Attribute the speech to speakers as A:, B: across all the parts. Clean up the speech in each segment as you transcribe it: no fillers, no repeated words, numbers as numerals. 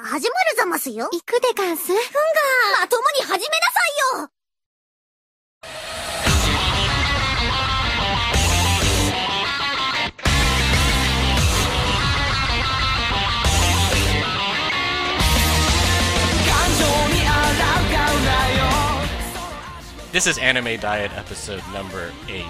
A: 始まるざますよ。
B: 行くでガンス。
A: まともに始めなさいよ。
C: This is Anime Diet episode number 18,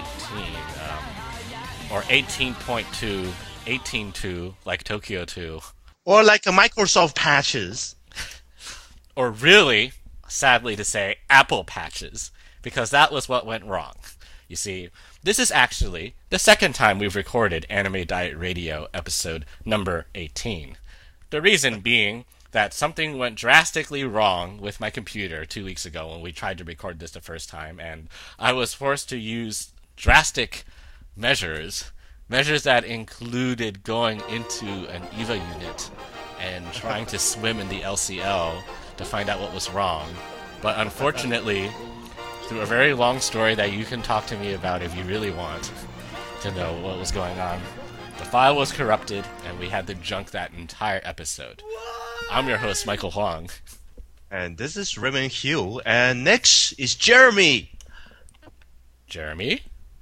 C: or 18.2, 18.2, like Tokyo 2.
D: Or like a Microsoft patches.
C: Or really, sadly to say, Apple patches, because that was what went wrong. You see, this is actually the second time we've recorded Anime Diet Radio episode number 18. The reason being that something went drastically wrong with my computer 2 weeks ago when we tried to record this the first time, and I was forced to use drastic measures that included going into an EVA unit and trying to swim in the LCL to find out what was wrong. But unfortunately, through a very long story that you can talk to me about if you really want to know what was going on, the file was corrupted and we had to junk that entire episode. I'm your host, Michael Huang.
D: And this is Raymond Hill. And next is Jeremy.
C: Jeremy?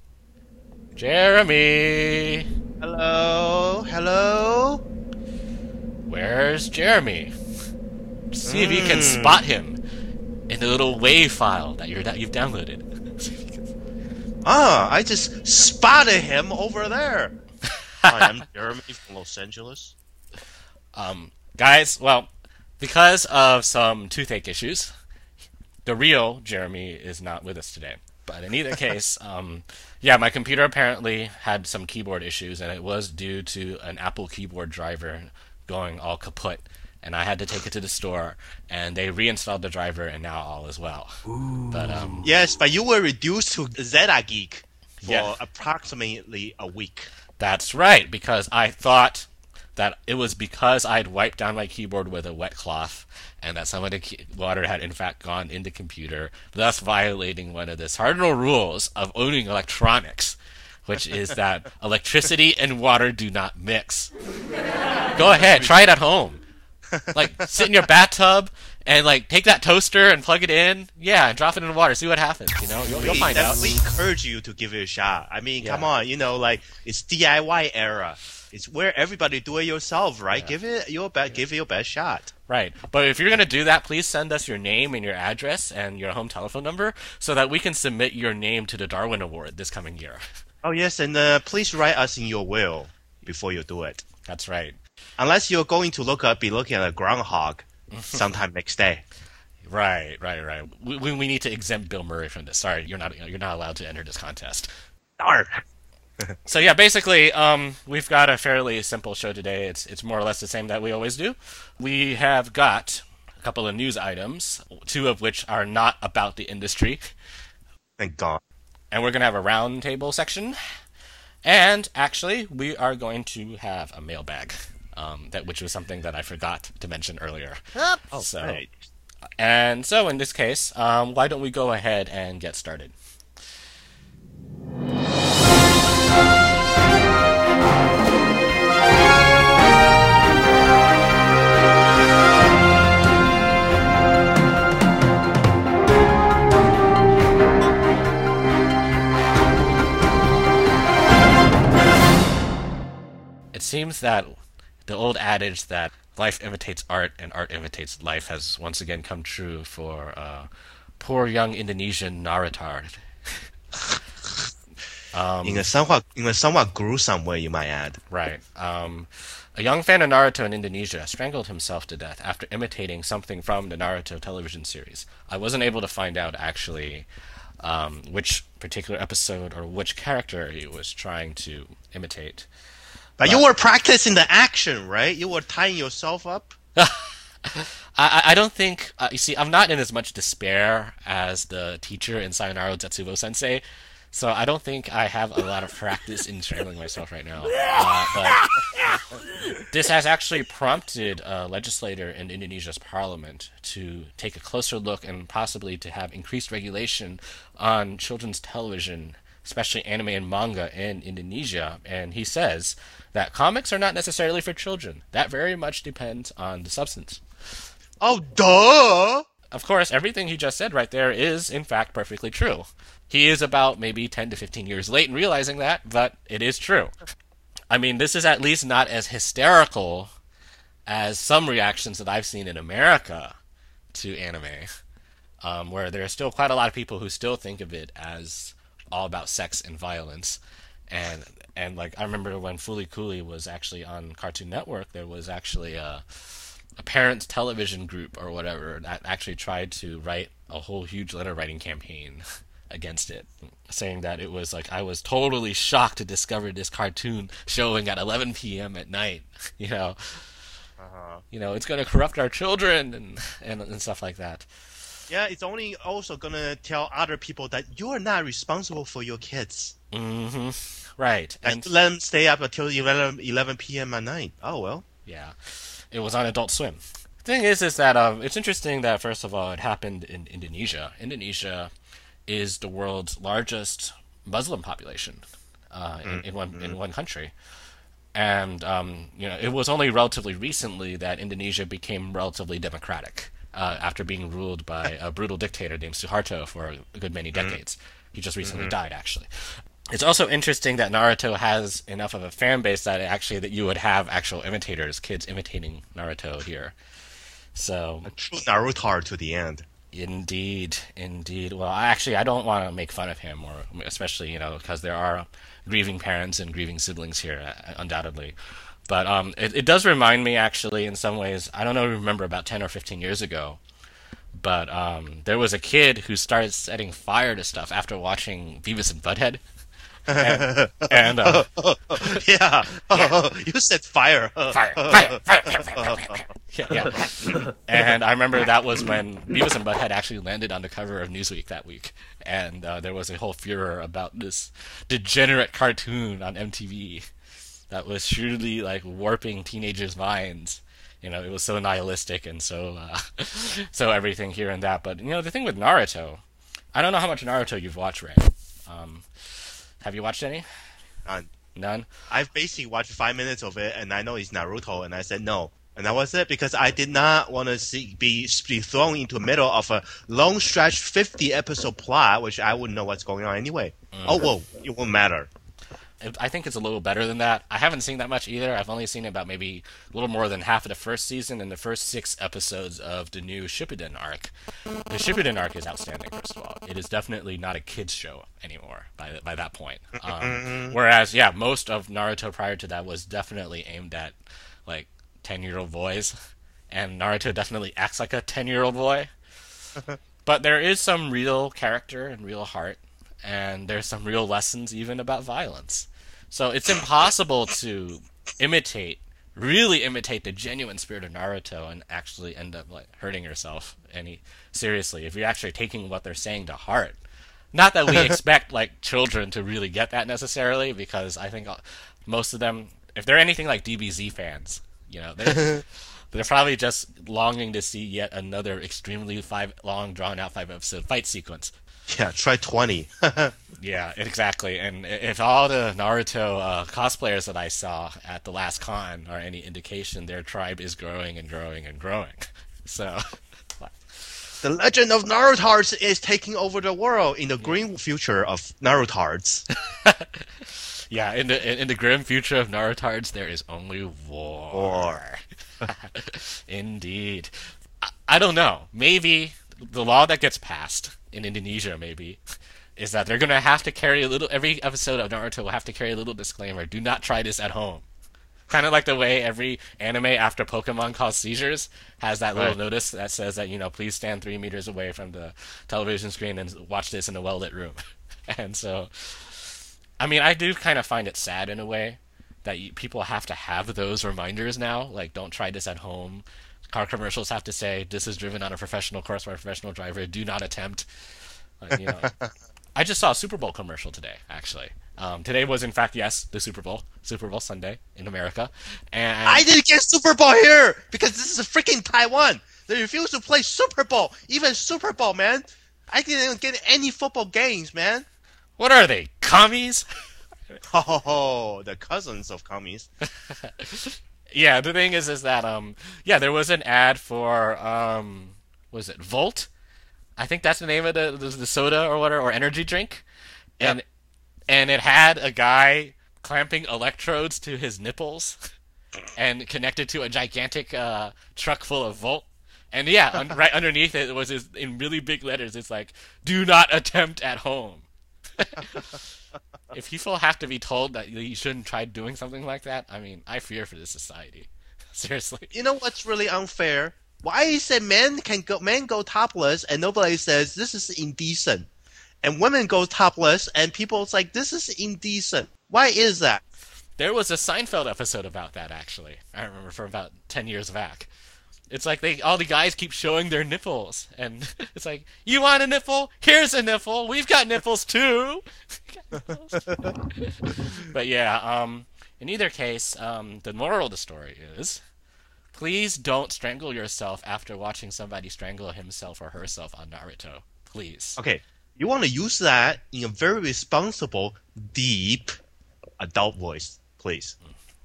C: Jeremy!
D: Hello?
C: Where's Jeremy? See if you can spot him in the little WAV file that you've downloaded.
D: I just spotted him over there. Hi, I'm Jeremy from Los Angeles.
C: Guys, well, because of some toothache issues, the real Jeremy is not with us today. But in either case, my computer apparently had some keyboard issues, and it was due to an Apple keyboard driver going all kaput. And I had to take it to the store, and they reinstalled the driver, and now all is well.
D: Ooh.
C: But
D: yes, but you were reduced to Zeta Geek for approximately a week.
C: That's right, because I thought that it was because I'd wiped down my keyboard with a wet cloth and that some of the water had in fact gone in the computer, thus violating one of the cardinal rules of owning electronics, which is that electricity and water do not mix. Go ahead, try it at home. Like, sit in your bathtub and, like, take that toaster and plug it in, and drop it in the water, see what happens, you know? You'll find out.
D: We encourage you to give it a shot. I mean, come on, it's DIY era. It's where everybody do it yourself, right?
C: Yeah.
D: Give it your best shot.
C: Right. But if you're going to do that, please send us your name and your address and your home telephone number so that we can submit your name to the Darwin Award this coming year.
D: Oh, yes, and please write us in your will before you do it.
C: That's right.
D: Unless you're going to be looking at a groundhog sometime next day.
C: Right. We need to exempt Bill Murray from this. Sorry, you're not allowed to enter this contest.
D: Darn.
C: So yeah, basically, we've got a fairly simple show today. It's more or less the same that we always do. We have got a couple of news items, two of which are not about the industry.
D: Thank God.
C: And we're going to have a roundtable section. And actually, we are going to have a mailbag, which was something that I forgot to mention earlier.
D: Right.
C: And so in this case, why don't we go ahead and get started? It seems that the old adage that life imitates art and art imitates life has once again come true for poor young Indonesian Naruto.
D: In a somewhat gruesome way, you might add.
C: Right. A young fan of Naruto in Indonesia strangled himself to death after imitating something from the Naruto television series. I wasn't able to find out actually which particular episode or which character he was trying to imitate.
D: But you were practicing the action, right? You were tying yourself up?
C: I don't think... you see, I'm not in as much despair as the teacher in Sayonara Zetsubo Sensei, so I don't think I have a lot of practice in strangling myself right now. But this has actually prompted a legislator in Indonesia's parliament to take a closer look and possibly to have increased regulation on children's television, especially anime and manga in Indonesia. And he says that comics are not necessarily for children. That very much depends on the substance.
D: Oh, duh!
C: Of course, everything he just said right there is, in fact, perfectly true. He is about maybe 10 to 15 years late in realizing that, but it is true. I mean, this is at least not as hysterical as some reactions that I've seen in America to anime, where there are still quite a lot of people who still think of it as all about sex and violence. And like, I remember when Fooly Cooly was actually on Cartoon Network, there was actually a parents' television group or whatever that actually tried to write a whole huge letter writing campaign against it, saying that it was like, I was totally shocked to discover this cartoon showing at 11 p.m. at night. It's going to corrupt our children and stuff like that.
D: Yeah, it's only also gonna tell other people that you are not responsible for your kids.
C: Mm-hmm. Right.
D: And let them stay up until 11 p.m. at night. Oh, well.
C: Yeah. It was on Adult Swim. The thing is that it's interesting that, first of all, it happened in Indonesia. Indonesia is the world's largest Muslim population in one country. And, it was only relatively recently that Indonesia became relatively democratic. After being ruled by a brutal dictator named Suharto for a good many decades. He just recently died, actually. It's also interesting that Naruto has enough of a fan base that you would have actual imitators, kids imitating Naruto here. So
D: a true Naruto to the end.
C: Indeed. Well, I don't want to make fun of him, or especially, because there are grieving parents and grieving siblings here, undoubtedly. But it does remind me, actually, in some ways, I don't know, remember about 10 or 15 years ago, but there was a kid who started setting fire to stuff after watching Beavis and Butthead.
D: You said fire.
C: Fire. Yeah. And I remember that was when Beavis and Butthead actually landed on the cover of Newsweek that week. And there was a whole furor about this degenerate cartoon on MTV. That was surely like warping teenagers' minds. It was so nihilistic and so everything here and that. But the thing with Naruto, I don't know how much Naruto you've watched, Ray. Have you watched any? None.
D: I've basically watched 5 minutes of it, and I know it's Naruto, and I said no, and that was it because I did not want to be thrown into the middle of a long stretch 50-episode plot, which I wouldn't know what's going on anyway. Oh well, it won't matter.
C: I think it's a little better than that. I haven't seen that much either. I've only seen about maybe a little more than half of the first season and the first 6 episodes of the new Shippuden arc. The Shippuden arc is outstanding, first of all. It is definitely not a kid's show anymore by that point. Whereas, most of Naruto prior to that was definitely aimed at, 10-year-old boys. And Naruto definitely acts like a 10-year-old boy. But there is some real character and real heart. And there's some real lessons even about violence. So it's impossible to really imitate the genuine spirit of Naruto and actually end up hurting yourself seriously if you're actually taking what they're saying to heart. Not that we expect children to really get that necessarily, because I think most of them, if they're anything like DBZ fans, they're probably just longing to see yet another extremely long drawn out 5-episode fight sequence.
D: Yeah, try 20.
C: Yeah, exactly. And if all the Naruto cosplayers that I saw at the last con are any indication, their tribe is growing and growing and growing. So,
D: the legend of Narutards is taking over the world in the grim future of Narutards.
C: Yeah, in the grim future of Narutards, there is only war. Indeed. I don't know. Maybe the law that gets passed in Indonesia, maybe, is that they're going to have to carry every episode of Naruto will have to carry a little disclaimer: do not try this at home. Kind of like the way every anime after Pokemon cause seizures has that little notice that says that, please stand 3 meters away from the television screen and watch this in a well-lit room. And so, I mean, I do kind of find it sad in a way that people have to have those reminders now, don't try this at home. Car commercials have to say, this is driven on a professional course by a professional driver, do not attempt. I just saw a Super Bowl commercial today, actually. Today was, in fact, the Super Bowl Sunday in America. And
D: I didn't get Super Bowl here because this is freaking Taiwan. They refuse to play Super Bowl, even Super Bowl, man. I didn't get any football games, man.
C: What are they, commies?
D: Oh, the cousins of commies.
C: Yeah, the thing is that yeah, there was an ad for was it Volt? I think that's the name of the soda or whatever or energy drink,
D: Yep.
C: and it had a guy clamping electrodes to his nipples and connected to a gigantic truck full of Volt. And yeah, right underneath it was in really big letters. It's like, "Do not attempt at home." If people have to be told that you shouldn't try doing something like that, I mean, I fear for this society. Seriously.
D: You know what's really unfair? Why is it men go topless and nobody says this is indecent, and women go topless and people's like this is indecent? Why is that?
C: There was a Seinfeld episode about that, actually. I remember from about 10 years back. It's like all the guys keep showing their nipples, and it's like, you want a nipple? Here's a nipple. We've got nipples too. But yeah, in either case, the moral of the story is, please don't strangle yourself after watching somebody strangle himself or herself on Naruto. Please.
D: Okay, you want to use that in a very responsible, deep, adult voice, please.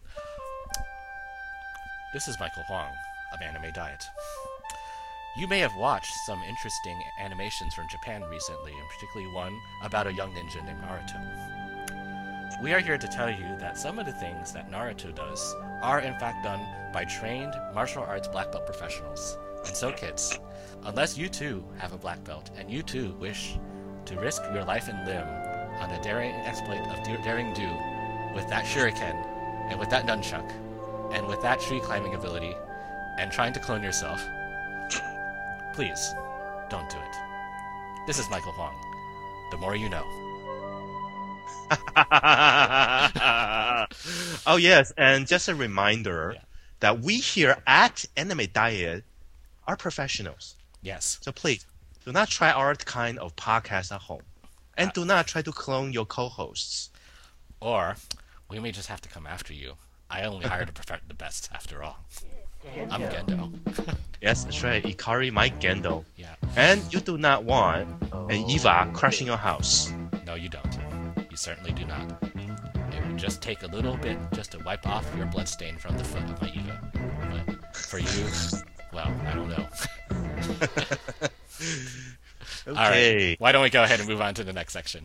C: This is Michael Huang of Anime Diet. You may have watched some interesting animations from Japan recently, and particularly one about a young ninja named Naruto. We are here to tell you that some of the things that Naruto does are in fact done by trained martial arts black belt professionals. And so kids, unless you too have a black belt and you too wish to risk your life and limb on a daring exploit of daring do with that shuriken and with that nunchuck and with that tree climbing ability and trying to clone yourself, please don't do it. This is Michael Huang. The more you know.
D: Oh yes, and just a reminder
C: Yeah.
D: that we here at Anime Diet are professionals.
C: Yes.
D: So please, do not try our kind of podcast at home. And do not try to clone your co-hosts.
C: Or we may just have to come after you. I only hire to perfect the best, after all. I'm Gendo.
D: Yes, that's right. Ikari Mike Gendo.
C: Yeah.
D: And you do not want an Eva crashing your house.
C: No, you don't. You certainly do not. It would just take a little bit just to wipe off your bloodstain from the foot of my Eva. But for you, well, I don't know.
D: Okay.
C: All right. Why don't we go ahead and move on to the next section?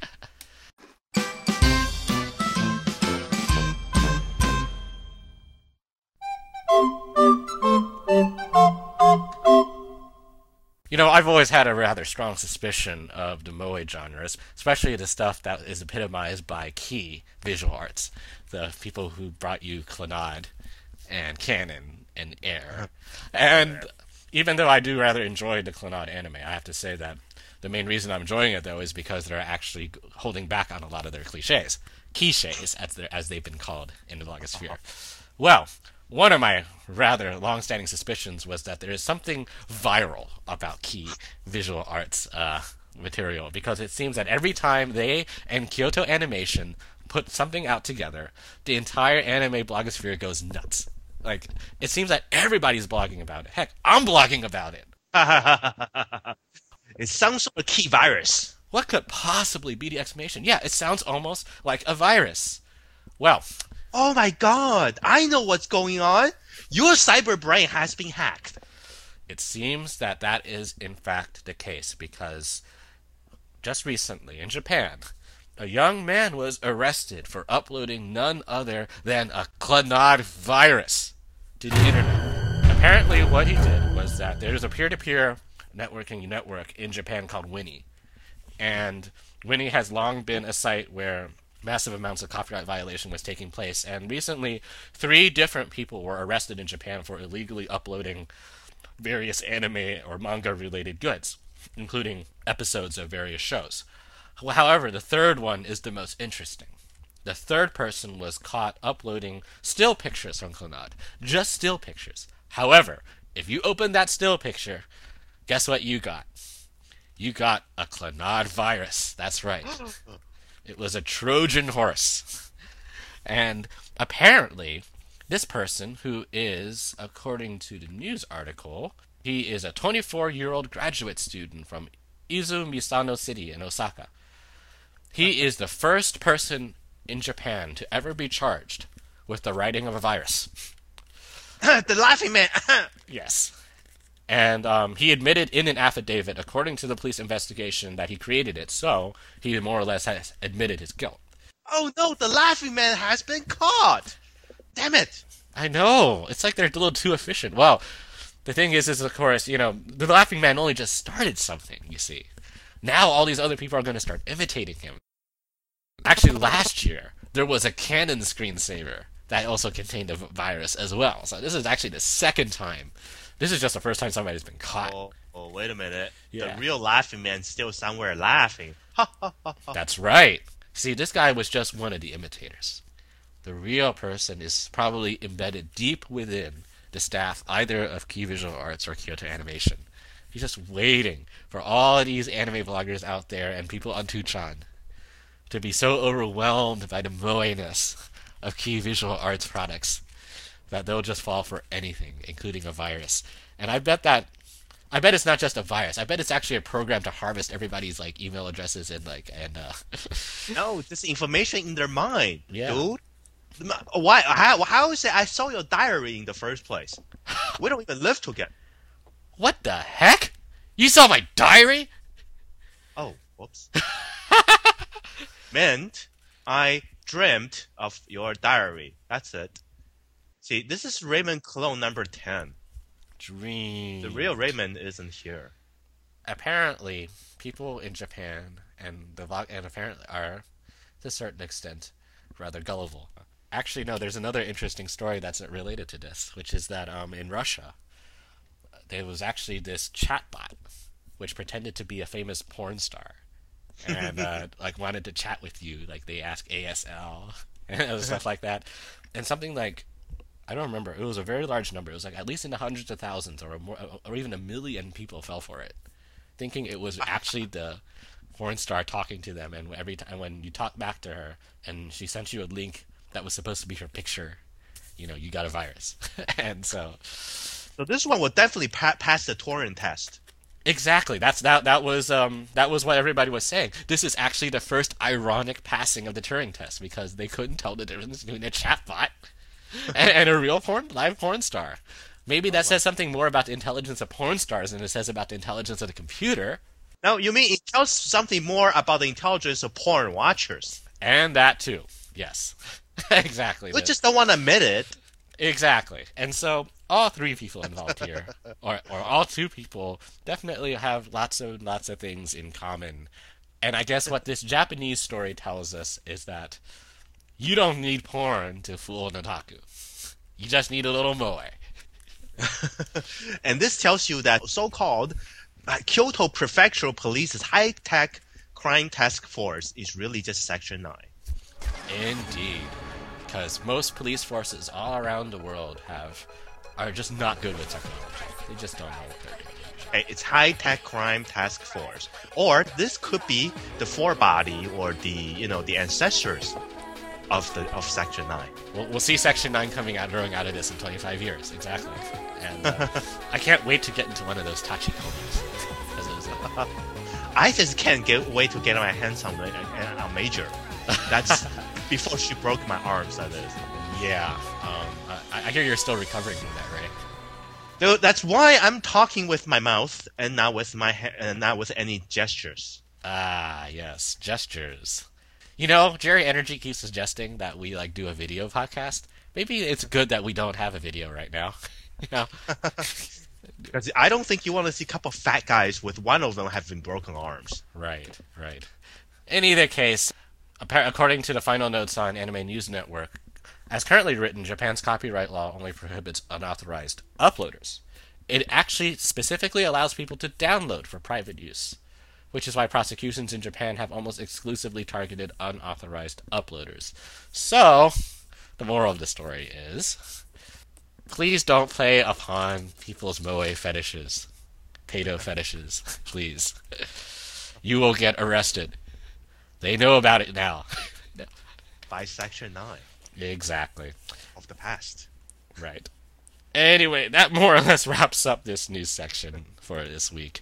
C: You know, I've always had a rather strong suspicion of the moe genres, especially the stuff that is epitomized by key visual arts. The people who brought you Clannad and Canon and Air. And even though I do rather enjoy the Clannad anime, I have to say that the main reason I'm enjoying it, though, is because they're actually holding back on a lot of their cliches. Cliches, as they've been called in the blogosphere. Well, one of my rather long-standing suspicions was that there is something viral about key visual arts material, because it seems that every time they and Kyoto Animation put something out together, the entire anime blogosphere goes nuts. Like, it seems that everybody's blogging about it. Heck, I'm blogging about it.
D: It's some sort of key virus.
C: What could possibly be the explanation? Yeah, it sounds almost like a virus. Well,
D: Oh my god, I know what's going on. Your cyber brain has been hacked.
C: it seems that that is in fact the case, because just recently in Japan, a young man was arrested for uploading none other than a Clannad virus to the internet. Apparently what he did was that there's a peer-to-peer networking network in Japan called Winnie. And Winnie has long been a site where massive amounts of copyright violation was taking place. And recently, 3 different people were arrested in Japan for illegally uploading various anime or manga-related goods, including episodes of various shows. However, the third one is the most interesting. The third person was caught uploading still pictures from Clannad. Just still pictures. However, if you open that still picture, guess what you got? You got a Clannad virus. That's right. It was a Trojan horse. And apparently, this person, who is, according to the news article, he is a 24-year-old graduate student from Izu Misano City in Osaka. He is the first person in Japan to ever be charged with the writing of a virus.
D: The laughing man.
C: Yes. And he admitted in an affidavit, according to the police investigation, that he created it, so he more or less has admitted his guilt.
D: Oh no, the laughing man has been caught. Damn it.
C: I know. It's like they're a little too efficient. Well, the thing is of course, the laughing man only just started something, you see. Now all these other people are going to start imitating him. Actually, last year, there was a Canon screensaver that also contained a virus as well. So this is actually the second time. This is just the first time somebody's been caught.
D: Oh, wait a minute.
C: Yeah.
D: The real laughing man's still somewhere laughing.
C: That's right. See, this guy was just one of the imitators. The real person is probably embedded deep within the staff either of Key Visual Arts or Kyoto Animation. He's just waiting for all of these anime bloggers out there and people on 2chan to be so overwhelmed by the moe-ness of Key Visual Arts products that they'll just fall for anything, including a virus. And I bet it's not just a virus. I bet it's actually a program to harvest everybody's email addresses and
D: No, this information in their mind,
C: Yeah.
D: dude. Why? How is it? I saw your diary in the first place. We don't even live together.
C: What the heck? You saw my diary?
D: Oh, whoops. Meant I dreamt of your diary. That's it. See, this is Raymond clone number 10.
C: Dream.
D: The real Raymond isn't here.
C: Apparently, people in Japan and apparently are, to a certain extent, rather gullible. Actually, no, there's another interesting story that's related to this, which is that in Russia, there was actually this chatbot which pretended to be a famous porn star and wanted to chat with you. They ask ASL and stuff like that. And something I don't remember. It was a very large number. It was at least in the hundreds of thousands or more, or even 1 million people fell for it, thinking it was actually the porn star talking to them. And every time when you talk back to her and she sent you a link that was supposed to be her picture, you got a virus. And so
D: this one will definitely pass the Turing test.
C: exactly. That was what everybody was saying. This is actually the first ironic passing of the Turing test because they couldn't tell the difference between a chatbot and a real live porn star. Maybe that says something more about the intelligence of porn stars than it says about the intelligence of the computer.
D: No, you mean it tells something more about the intelligence of porn watchers.
C: And that too. Yes. Exactly.
D: We just don't want to admit it.
C: Exactly. And so all three people involved here, or all two people, definitely have lots of things in common. And I guess what this Japanese story tells us is that you don't need porn to fool an otaku. You just need a little moe.
D: And this tells you that so-called Kyoto Prefectural Police's high-tech crime task force is really just Section 9.
C: Indeed. Because most police forces all around the world are just not good with technology. They just don't know what they're doing.
D: Okay, it's high-tech crime task force. Or this could be the forebody or the ancestors of Section 9.
C: We'll see Section 9 growing out of this in 25 years. Exactly. And I can't wait to get into one of those tachikomis.
D: I just can't wait to get my hands on a Major. That's before she broke my arms, that is.
C: Yeah. I hear you're still recovering from that, right?
D: Dude, that's why I'm talking with my mouth and not with not with any gestures.
C: Ah, yes, gestures. Jerry Energy keeps suggesting that we do a video podcast. Maybe it's good that we don't have a video right now.
D: Because I don't think you want to see a couple of fat guys with one of them having broken arms.
C: Right. In either case, according to the final notes on Anime News Network, as currently written, Japan's copyright law only prohibits unauthorized uploaders. It actually specifically allows people to download for private use, which is why prosecutions in Japan have almost exclusively targeted unauthorized uploaders. So, the moral of the story is, please don't play upon people's moe fetishes, pedo fetishes, please. You will get arrested. They know about it now.
D: By Section 9.
C: Exactly.
D: Of the past.
C: Right. Anyway, that more or less wraps up this news section for this week.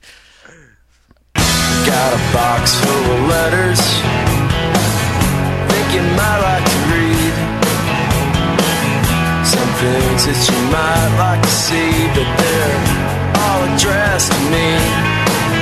B: Got a box full of letters. Think you might like to read something things that you might like to see, but they're all addressed to me.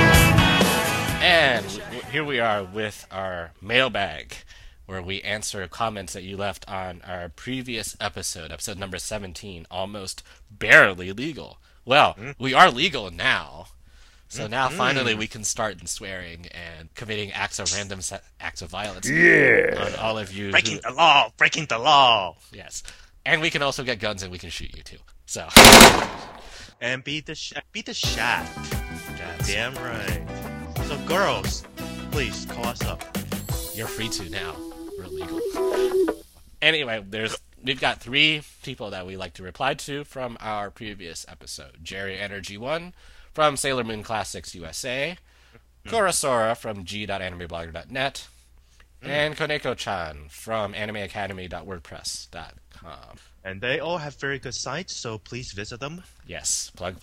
C: And here we are with our mailbag, where we answer comments that you left on our previous episode number 17, Almost Barely Legal. Well, we are legal now. So now finally we can start swearing and committing acts of violence on all of you.
D: Breaking the law.
C: Yes. And we can also get guns and we can shoot you too. So.
D: And beat the shaft.
C: Yes.
D: Damn right. So girls, please call us up.
C: You're free to now. We're legal. Anyway, we've got 3 people that we like to reply to from our previous episode. Jerry Energy 1 from Sailor Moon Classics USA, Kurosora from g.animeblogger.net, and Koneko-chan from animeacademy.wordpress.com.
D: And they all have very good sites, so please visit them.
C: Yes, plug.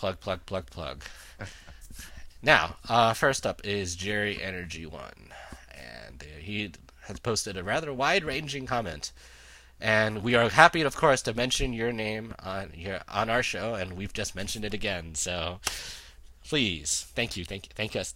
C: Now, first up is Jerry Energy 1, and he has posted a rather wide-ranging comment. And we are happy, of course, to mention your name on our show, and we've just mentioned it again. So, please, thank us.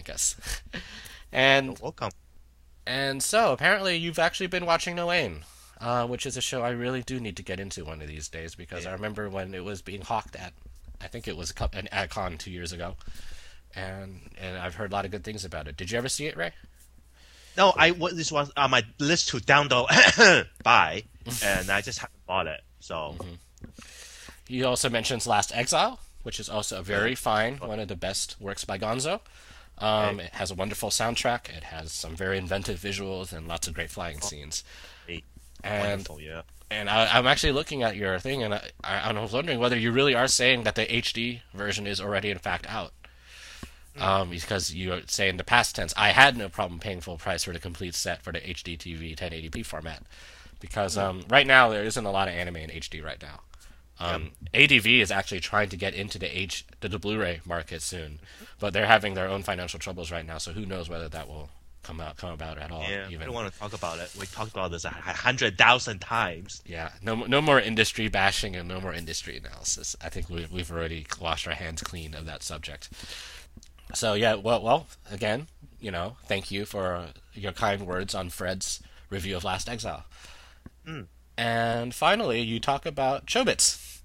C: And
D: You're welcome.
C: And so, apparently, you've actually been watching No Aim, which is a show I really do need to get into one of these days, because I remember when it was being hawked at, I think it was at Con 2 years ago, and I've heard a lot of good things about it. Did you ever see it, Ray?
D: No, this was on my list to download, buy, and I just haven't bought it. So,
C: He also mentions Last Exile, which is also a very fine, one of the best works by Gonzo. It has a wonderful soundtrack. It has some very inventive visuals and lots of great flying scenes.
D: Wonderful, yeah.
C: And I'm actually looking at your thing, and I was wondering whether you really are saying that the HD version is already in fact out. Because you say in the past tense, I had no problem paying full price for the complete set for the HD TV 1080p format. Because right now there isn't a lot of anime in HD right now. ADV is actually trying to get into the Blu-ray market soon, but they're having their own financial troubles right now. So who knows whether that will come about at all?
D: Yeah,
C: even.
D: I don't want to talk about it. We talked about this 100,000 times.
C: Yeah, no more industry bashing and no more industry analysis. I think we've already washed our hands clean of that subject. So yeah, well, again, thank you for your kind words on Fred's review of Last Exile. And finally, you talk about Chobits.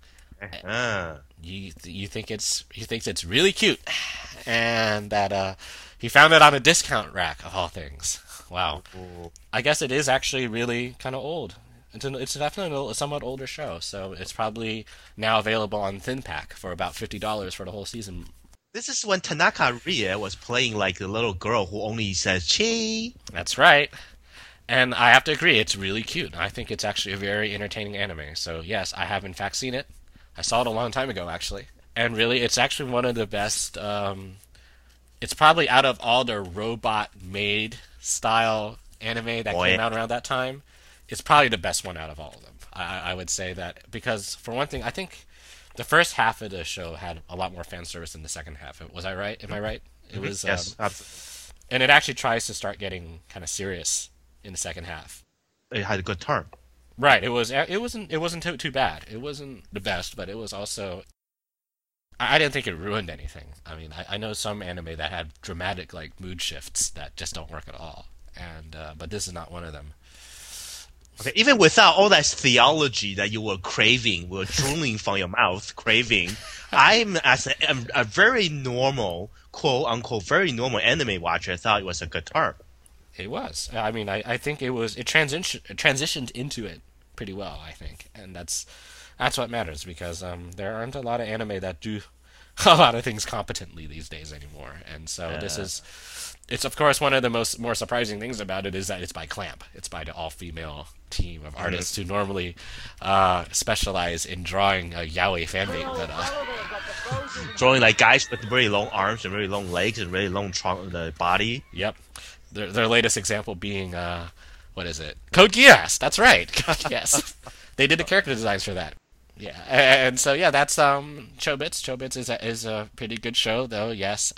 C: You think he thinks it's really cute, and that he found it on a discount rack of all things. Wow. I guess it is actually really kind of old. It's definitely a somewhat older show, so it's probably now available on ThinPack for about $50 for the whole season.
D: This is when Tanaka Rie was playing like the little girl who only says "chi."
C: That's right. And I have to agree, it's really cute. I think it's actually a very entertaining anime. So yes, I have in fact seen it. I saw it a long time ago, actually. And really, it's actually one of the best. It's probably out of all the robot-made style anime that came out around that time, it's probably the best one out of all of them. I would say that, because for one thing, I think the first half of the show had a lot more fan service than the second half. Was I right? Am I right? It was.
D: Yes, absolutely.
C: And it actually tries to start getting kind of serious in the second half.
D: It had a good turn.
C: Right. It wasn't too bad. It wasn't the best, but it was also. I didn't think it ruined anything. I mean, I know some anime that had dramatic mood shifts that just don't work at all, and but this is not one of them.
D: Okay, even without all that theology that you were craving, were drooling from your mouth, craving, I'm as a very normal, quote unquote, very normal anime watcher, thought it was a good turn.
C: It was. I mean, I think it transitioned into it pretty well, I think, and that's what matters, because there aren't a lot of anime that do a lot of things competently these days anymore, and so it's of course one of the more surprising things about it is that it's by Clamp. It's by the all-female team of artists who normally specialize in drawing yaoi fanbait, but
D: drawing like guys with very long arms and very long legs and very long trunk, the body.
C: Yep. Their latest example being what is it? Code Geass. That's right. Code Geass. They did the character designs for that. Yeah, and so yeah, that's Chobits. Chobits is a pretty good show, though. Yes,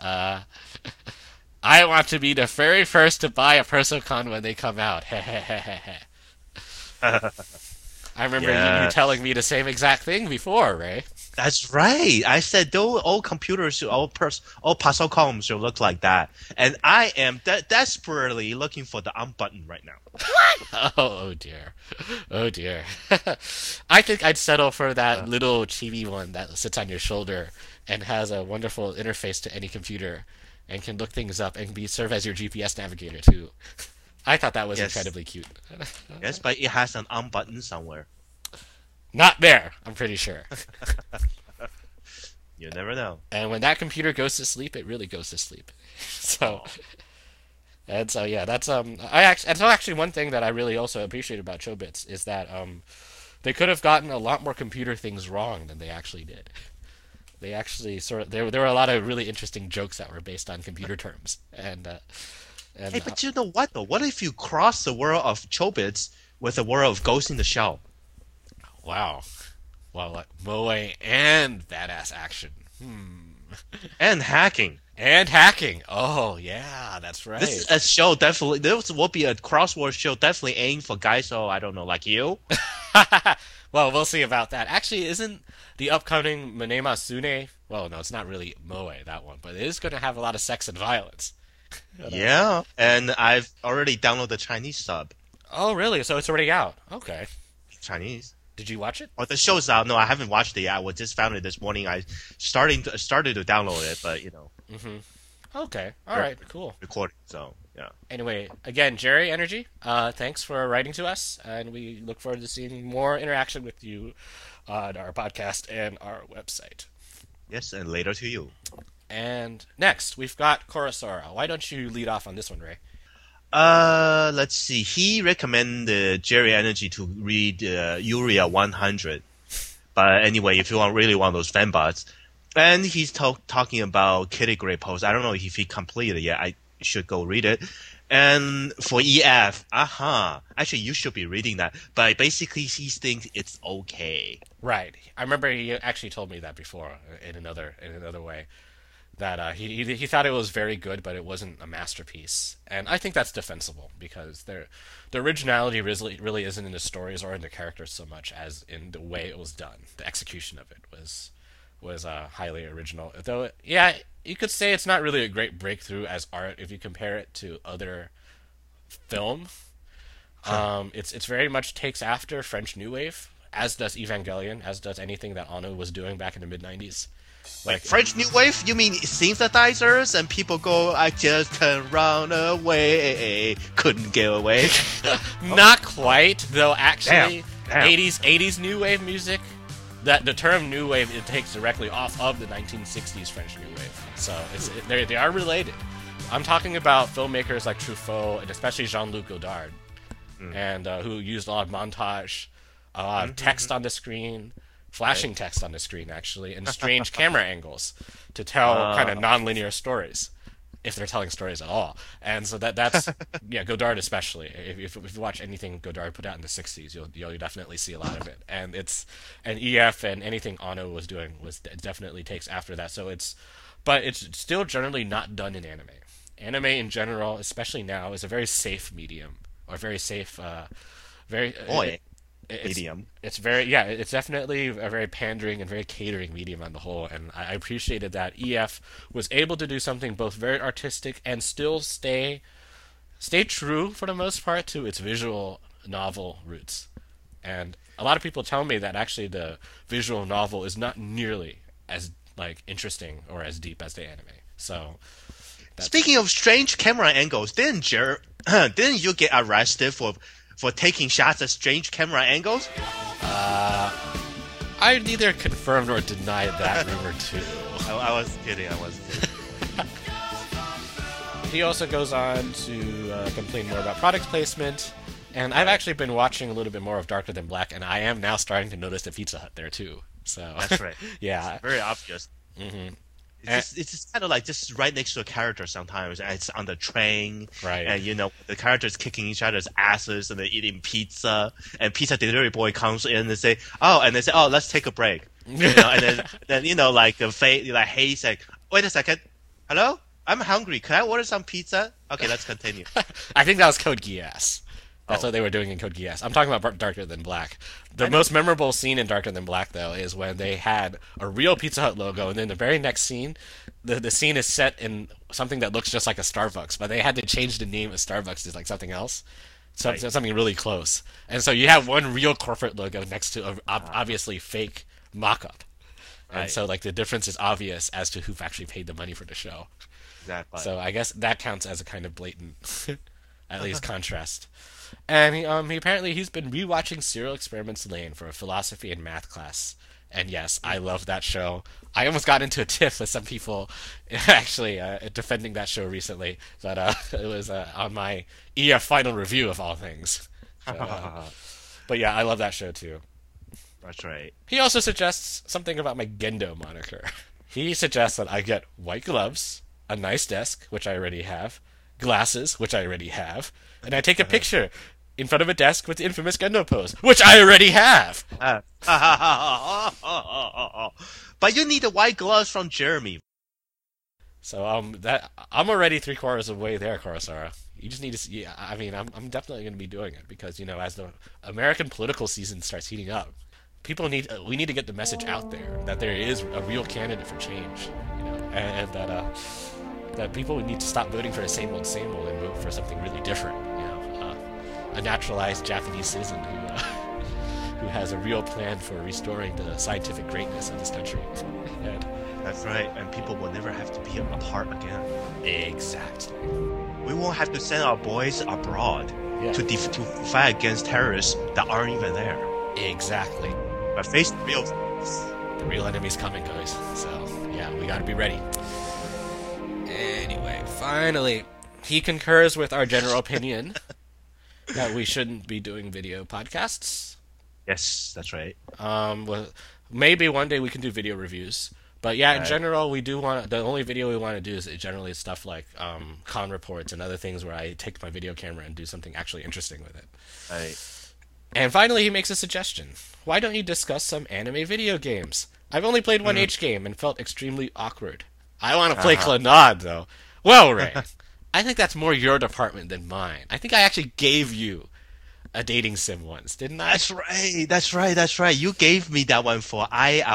C: I want to be the very first to buy a PersoCon when they come out. I remember
D: Yeah.
C: you telling me the same exact thing before, Ray.
D: That's right. I said those all computers, all Pasocoms should look like that. And I am desperately looking for the button right now.
C: Oh dear. Oh dear. I think I'd settle for that little chibi one that sits on your shoulder and has a wonderful interface to any computer and can look things up and serve as your GPS navigator too. I thought that was
D: Yes.
C: incredibly cute.
D: Yes, but it has an button somewhere.
C: Not there, I'm pretty sure.
D: You never know.
C: And when that computer goes to sleep, it really goes to sleep. So, and so yeah, that's actually one thing that I really also appreciate about Chobits is that they could have gotten a lot more computer things wrong than they actually did. They actually there were a lot of really interesting jokes that were based on computer terms, and
D: Hey, but you know what though? What if you cross the world of Chobits with the world of Ghost in the Shell
C: wow, well, like moe and badass action.
D: and hacking?
C: And hacking. Oh yeah, that's right.
D: This is a show definitely. This will be a crossword show definitely aimed for guys. So I don't know, like you.
C: Well, we'll see about that. Actually, isn't the upcoming Manema Sune? Well, no, it's not really moe, that one, but it is going to have a lot of sex and violence.
D: Yeah, and I've already downloaded the Chinese sub.
C: Oh, really? So it's already out. Okay.
D: Chinese.
C: Did you watch it?
D: Oh, the show's out. No, I haven't watched it yet. I just found it this morning. I started to download it, but
C: Okay. All right. Cool.
D: recording. So yeah.
C: Anyway, again, Jerry Energy, thanks for writing to us, and we look forward to seeing more interaction with you on our podcast and our website.
D: Yes, and later to you.
C: And next, we've got Kurosawa. Why don't you lead off on this one, Ray?
D: Let's see. He recommended Jerry Energy to read Uria 100. But anyway, if you really want those fanbots. And he's talking about Kitty Grey Post. I don't know if he completed it yet. I should go read it. And for EF, actually, you should be reading that. But basically, he thinks it's okay.
C: Right. I remember he actually told me that before in another way. That he thought it was very good, but it wasn't a masterpiece, and I think that's defensible because the originality really isn't in the stories or in the characters so much as in the way it was done. The execution of it was highly original. Though, yeah, you could say it's not really a great breakthrough as art if you compare it to other film. It's very much takes after French New Wave, as does Evangelion, as does anything that Ono was doing back in the mid-90s.
D: Like French New Wave? You mean synthesizers and people go, I just can't run away, couldn't get away?
C: Not quite, though. Actually,
D: Damn.
C: 80s new wave music. That the term new wave it takes directly off of the 1960s French new wave. So they are related. I'm talking about filmmakers like Truffaut and especially Jean-Luc Godard, and who used a lot of montage, a lot of text on the screen. Flashing text on the screen, actually, and strange camera angles to tell kind of non-linear stories, if they're telling stories at all. And so that's yeah, Godard especially. If you watch anything Godard put out in the '60s, you'll definitely see a lot of it. And EF and anything Ono was doing definitely takes after that. But it's still generally not done in anime. Anime in general, especially now, is a very safe medium or very safe,
D: medium.
C: It's it's definitely a very pandering and very catering medium on the whole, and I appreciated that EF was able to do something both very artistic and still stay true for the most part to its visual novel roots. And a lot of people tell me that actually the visual novel is not nearly as interesting or as deep as the anime. So
D: Speaking of strange camera angles, didn't you get arrested for taking shots at strange camera angles?
C: I neither confirmed or denied that rumor too.
D: I was kidding.
C: He also goes on to complain more about product placement, and I've actually been watching a little bit more of Darker Than Black, and I am now starting to notice the Pizza Hut there too. So
D: That's right.
C: Yeah.
D: Very obvious.
C: Mm-hmm.
D: It's just kind of like just right next to a character sometimes, and it's on the train,
C: Right.
D: And the characters kicking each other's asses, and they're eating pizza, and pizza delivery boy comes in and they say, let's take a break, and then like Hayes like, wait a second, hello, I'm hungry, can I order some pizza? Okay, let's continue.
C: I think that was Code Geass. That's what they were doing in Code Geass. I'm talking about Darker Than Black. The most memorable scene in Darker Than Black, though, is when they had a real Pizza Hut logo, and then the very next scene, the scene is set in something that looks just like a Starbucks, but they had to change the name of Starbucks to like something else. So, something really close. And so you have one real corporate logo next to a obviously fake mock-up. And so like the difference is obvious as to who actually paid the money for the show.
D: Exactly.
C: So I guess that counts as a kind of blatant, at least, contrast. And he apparently he's been rewatching Serial Experiments Lane for a philosophy and math class. And yes, I love that show. I almost got into a tiff with some people actually defending that show recently. But it was on my EF final review of all things. So, but yeah, I love that show too.
D: That's right.
C: He also suggests something about my Gendo moniker. He suggests that I get white gloves, a nice desk, which I already have, glasses, which I already have, and I take a picture in front of a desk with the infamous Gendo pose, which I already have.
D: But you need the white gloves from Jeremy.
C: So that I'm already 3/4 of the way there, Kurosara. You just need to see. I mean, I'm definitely going to be doing it because as the American political season starts heating up, we need to get the message out there that there is a real candidate for change, and that people need to stop voting for the same old and vote for something really different. A naturalized Japanese citizen who has a real plan for restoring the scientific greatness of this country. And
D: That's right, and people will never have to be apart again.
C: exactly.
D: We won't have to send our boys abroad
C: Yeah.
D: to fight against terrorists that aren't even there.
C: Exactly.
D: But face the real.
C: The real enemy's coming, guys. So, yeah, we gotta be ready. Anyway, finally, he concurs with our general opinion that we shouldn't be doing video podcasts.
D: Yes, that's right.
C: Well, maybe one day we can do video reviews. But yeah, in general, the only video we want to do is generally stuff like con reports and other things where I take my video camera and do something actually interesting with it.
D: Right.
C: And finally, he makes a suggestion. Why don't you discuss some anime video games? I've only played one H game and felt extremely awkward. I want to play Clannad, though. Well, Ray, I think that's more your department than mine. I think I actually gave you a dating sim once, didn't I?
D: That's right. You gave me that one for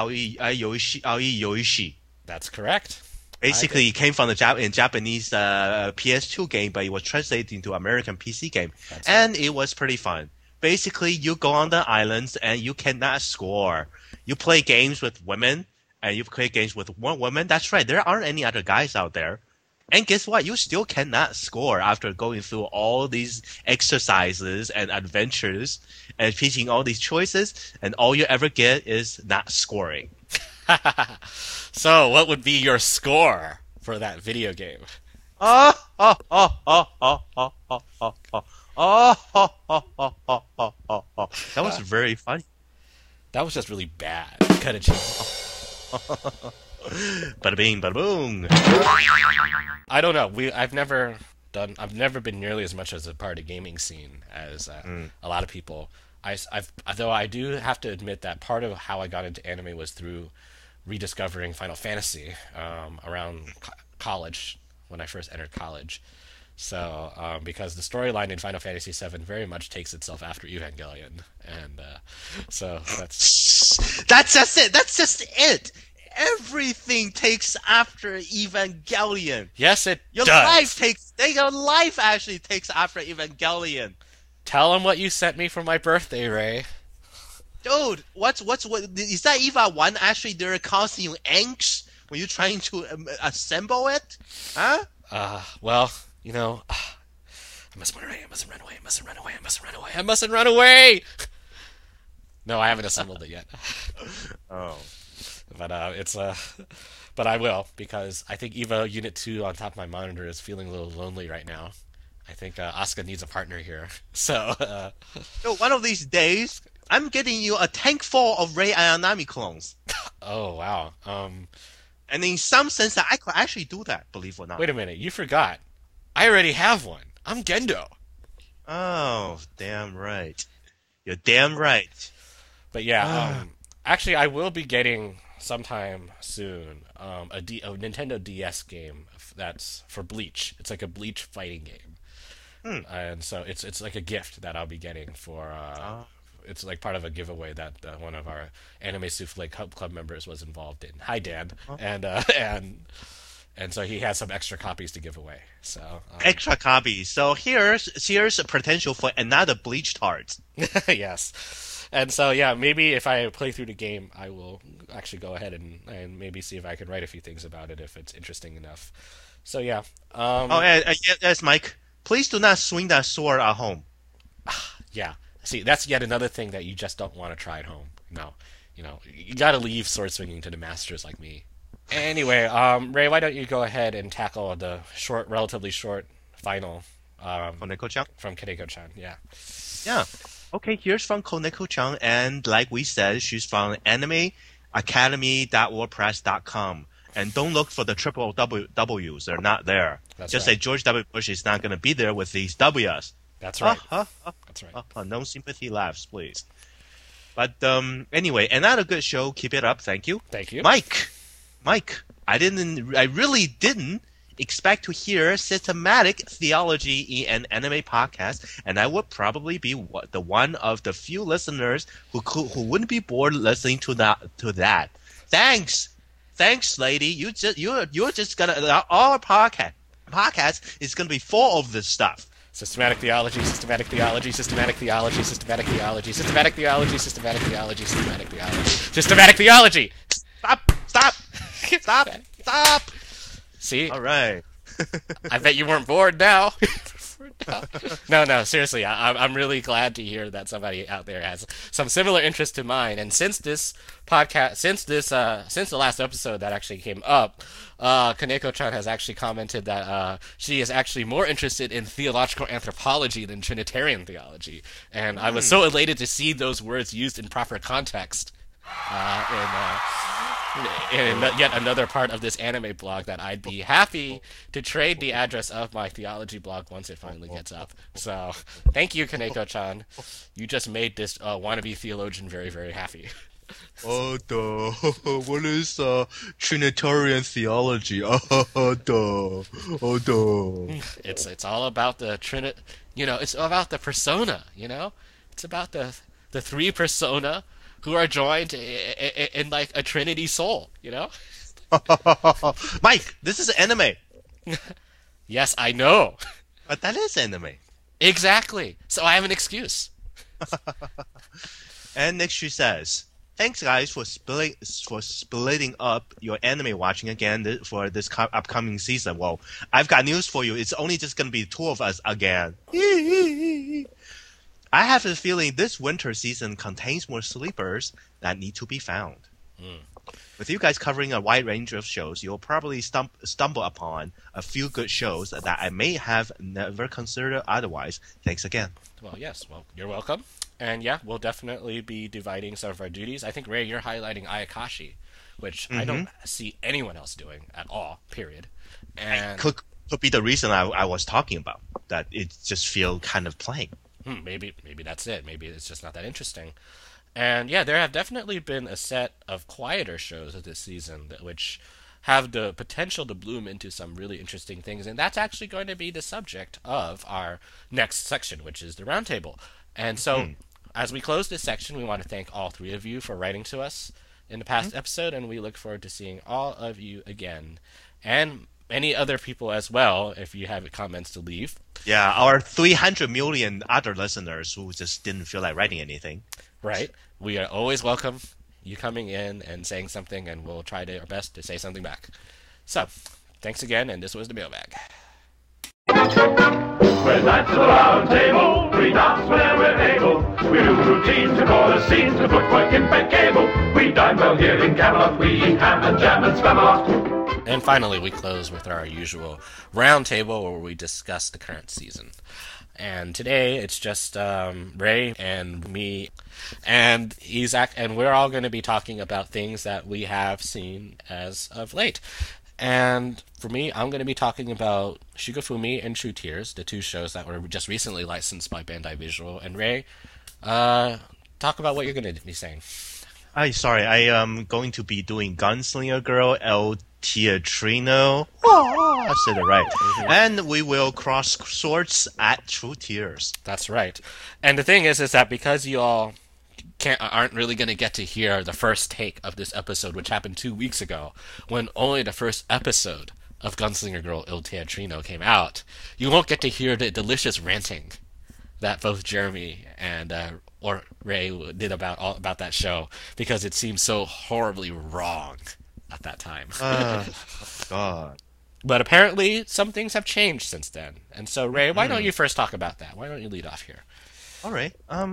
D: Yoishi.
C: That's correct.
D: Basically, it came from the Japanese PS2 game, but it was translated into American PC game. And it was pretty fun. Basically, you go on the islands and you cannot score. You play games with women, and you play games with one woman. That's right, there aren't any other guys out there. And guess what? You still cannot score after going through all these exercises and adventures and picking all these choices, and all you ever get is not scoring.
C: So, what would be your score for that video game?
D: That was very funny.
C: That was just really bad. Cut it,
D: Bada bing, bada boom.
C: I don't know. I've never been nearly as much as a part of the gaming scene as a lot of people. Though I do have to admit that part of how I got into anime was through rediscovering Final Fantasy around college, when I first entered college. So, because the storyline in Final Fantasy VII very much takes itself after Evangelion, and so
D: That's just it. That's just it. Everything takes after Evangelion.
C: yes, it
D: Your
C: does.
D: Your life actually takes after Evangelion.
C: Tell him what you sent me for my birthday, Ray.
D: Dude, what is that Eva 1 actually there causing you angst when you're trying to assemble it? Huh?
C: Well, I must run away. I mustn't run away. No, I haven't assembled it yet.
D: Oh.
C: But but I will, because I think Evo Unit 2 on top of my monitor is feeling a little lonely right now. I think Asuka needs a partner here. So,
D: So one of these days, I'm getting you a tank full of Rei Ayanami clones.
C: oh wow.
D: And in some sense, I could actually do that, believe it or not.
C: Wait a minute, you forgot. I already have one. I'm Gendo.
D: Oh, damn right. You're damn right.
C: But yeah, actually, I will be getting sometime soon a Nintendo DS game that's for Bleach. It's like a Bleach fighting game. And so it's like a gift that I'll be getting for. It's like part of a giveaway that one of our Anime Souffle club members was involved in. Hi, Dan, and so he has some extra copies to give away. So
D: Extra copies. So here's a potential for another Bleach Tart.
C: yes, and so yeah, maybe if I play through the game, I will actually go ahead and maybe see if I can write a few things about it if it's interesting enough. So yeah.
D: Yes, Mike. Please do not swing that sword at home.
C: Yeah. See, that's yet another thing that you just don't want to try at home. No. You got to leave sword swinging to the masters like me. Anyway, Ray, why don't you go ahead and tackle the relatively short final
D: Koneko-chan?
C: from Kaneko-chan. Yeah.
D: Yeah. Okay, here's from Koneko-chan, and like we said, she's from animeacademy.wordpress.com. And don't look for the triple W's. They're not there.
C: That's
D: Just
C: right.
D: say George W. Bush is not going to be there with these W's.
C: That's right.
D: That's right. No sympathy laughs, please. But anyway, another good show. Keep it up. Thank you.
C: Thank you.
D: Mike, I really didn't expect to hear systematic theology in an anime podcast, and I would probably be one of the few listeners who wouldn't be bored listening to that. Thanks, lady. You're just gonna our podcast is gonna be full of this stuff.
C: Systematic theology, systematic theology, systematic theology, systematic theology, systematic theology, systematic theology, systematic theology, systematic theology.
D: Stop.
C: See?
D: All right.
C: I bet you weren't bored now. No, seriously, I'm really glad to hear that somebody out there has some similar interest to mine. And since the last episode that actually came up, Kaneko-chan has actually commented that she is actually more interested in theological anthropology than Trinitarian theology. And I was so elated to see those words used in proper context in yet another part of this anime blog that I'd be happy to trade the address of my theology blog once it finally gets up. So, thank you, Kaneko-chan. You just made this wannabe theologian very, very happy.
D: What is Trinitarian theology?
C: It's all about the it's about the persona, It's about the three persona who are joined in like a Trinity soul,
D: Mike, this is anime.
C: Yes, I know.
D: But that is anime.
C: Exactly. So I have an excuse.
D: And next she says, thanks guys for splitting up your anime watching again for this upcoming season. Well, I've got news for you. It's only just going to be the two of us again. I have a feeling this winter season contains more sleepers that need to be found. With you guys covering a wide range of shows, you'll probably stumble upon a few good shows that I may have never considered otherwise. Thanks again.
C: Well, yes. Well, you're welcome. And yeah, we'll definitely be dividing some of our duties. I think, Ray, you're highlighting Ayakashi, which I don't see anyone else doing at all, period. And
D: Could be the reason I was talking about, that it just feels kind of plain.
C: maybe that's it. Maybe it's just not that interesting. And yeah, there have definitely been a set of quieter shows of this season which have the potential to bloom into some really interesting things. And that's actually going to be the subject of our next section, which is the roundtable. And so as we close this section, we want to thank all three of you for writing to us in the past episode, and we look forward to seeing all of you again. And any other people as well, if you have comments to leave.
D: Yeah, our 300 million other listeners who just didn't feel like writing anything.
C: Right. We are always welcome you coming in and saying something, and we'll try our best to say something back. So, thanks again, and this was the mailbag.
E: We're knights of the round table, we dance whenever we're able. We do routines, we call the scenes, we footwork in bed cable. We dine well here in Camelot, we eat ham and jam and Spamalot.
C: And finally, we close with our usual roundtable where we discuss the current season. And today it's just Ray and me, and we're all going to be talking about things that we have seen as of late. And for me, I'm going to be talking about Shigofumi and True Tears, the two shows that were just recently licensed by Bandai Visual. And Ray, talk about what you're going to be saying.
D: I am going to be doing Gunslinger Girl LTTT Teatrino. Oh, I said it right. And we will cross swords at True Tears.
C: That's right. And the thing is that because you all aren't really going to get to hear the first take of this episode, which happened 2 weeks ago, when only the first episode of Gunslinger Girl Il Teatrino came out, you won't get to hear the delicious ranting that both Jeremy and or Ray did about that show, because it seemed so horribly wrong at that time.
D: God.
C: But apparently some things have changed since then. And so, Ray, why don't you first talk about that? Why don't you lead off here?
D: All right.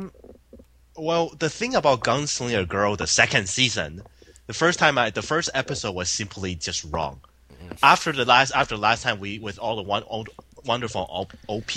D: Well, the thing about Gunslinger Girl, the second season, the first episode was simply just wrong. After last time, we with all the wonderful OP,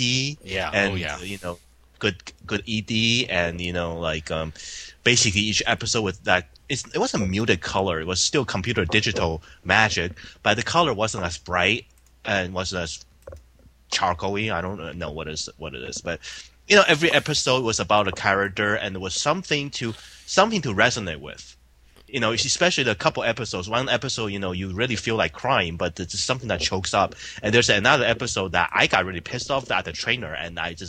D: you know, good ED, and you know, like basically each episode with that. It wasn't muted color. It was still computer digital magic, but the color wasn't as bright and wasn't as charcoaly. I don't know what it is, but you know, every episode was about a character, and there was something to resonate with. You know, especially the couple episodes. One episode, you know, you really feel like crying, but there's something that chokes up. And there's another episode that I got really pissed off at the trainer, and I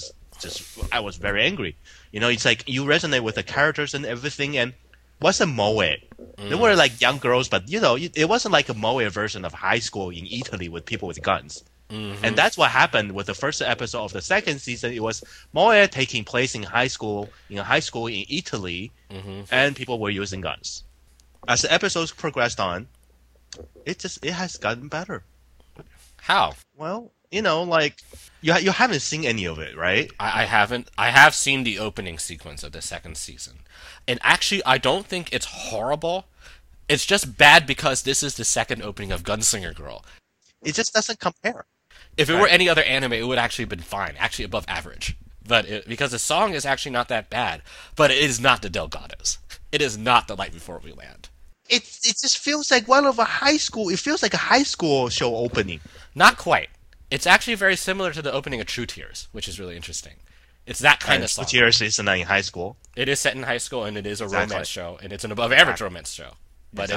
D: I was very angry. You know, it's like you resonate with the characters and everything. And what's a moe? They were like young girls, but you know, it wasn't like a moe version of high school in Italy with people with guns. And that's what happened with the first episode of the second season. It was moe taking place in a high school in Italy, and people were using guns. As the episodes progressed on, it has gotten better.
C: How?
D: Well, you know, like you haven't seen any of it, right?
C: I haven't. I have seen the opening sequence of the second season, and actually, I don't think it's horrible. It's just bad because this is the second opening of Gunslinger Girl.
D: It just doesn't compare.
C: If it were any other anime, it would actually have been fine, actually above average. But because the song is actually not that bad, but it is not the Delgados. It is not The Light Before We Land.
D: It just feels like one of a high school. It feels like a high school show opening.
C: Not quite. It's actually very similar to the opening of True Tears, which is really interesting. It's that kind of song.
D: True Tears is in high school.
C: It is set in high school, and it is a romance show, and it's an above-average romance show. But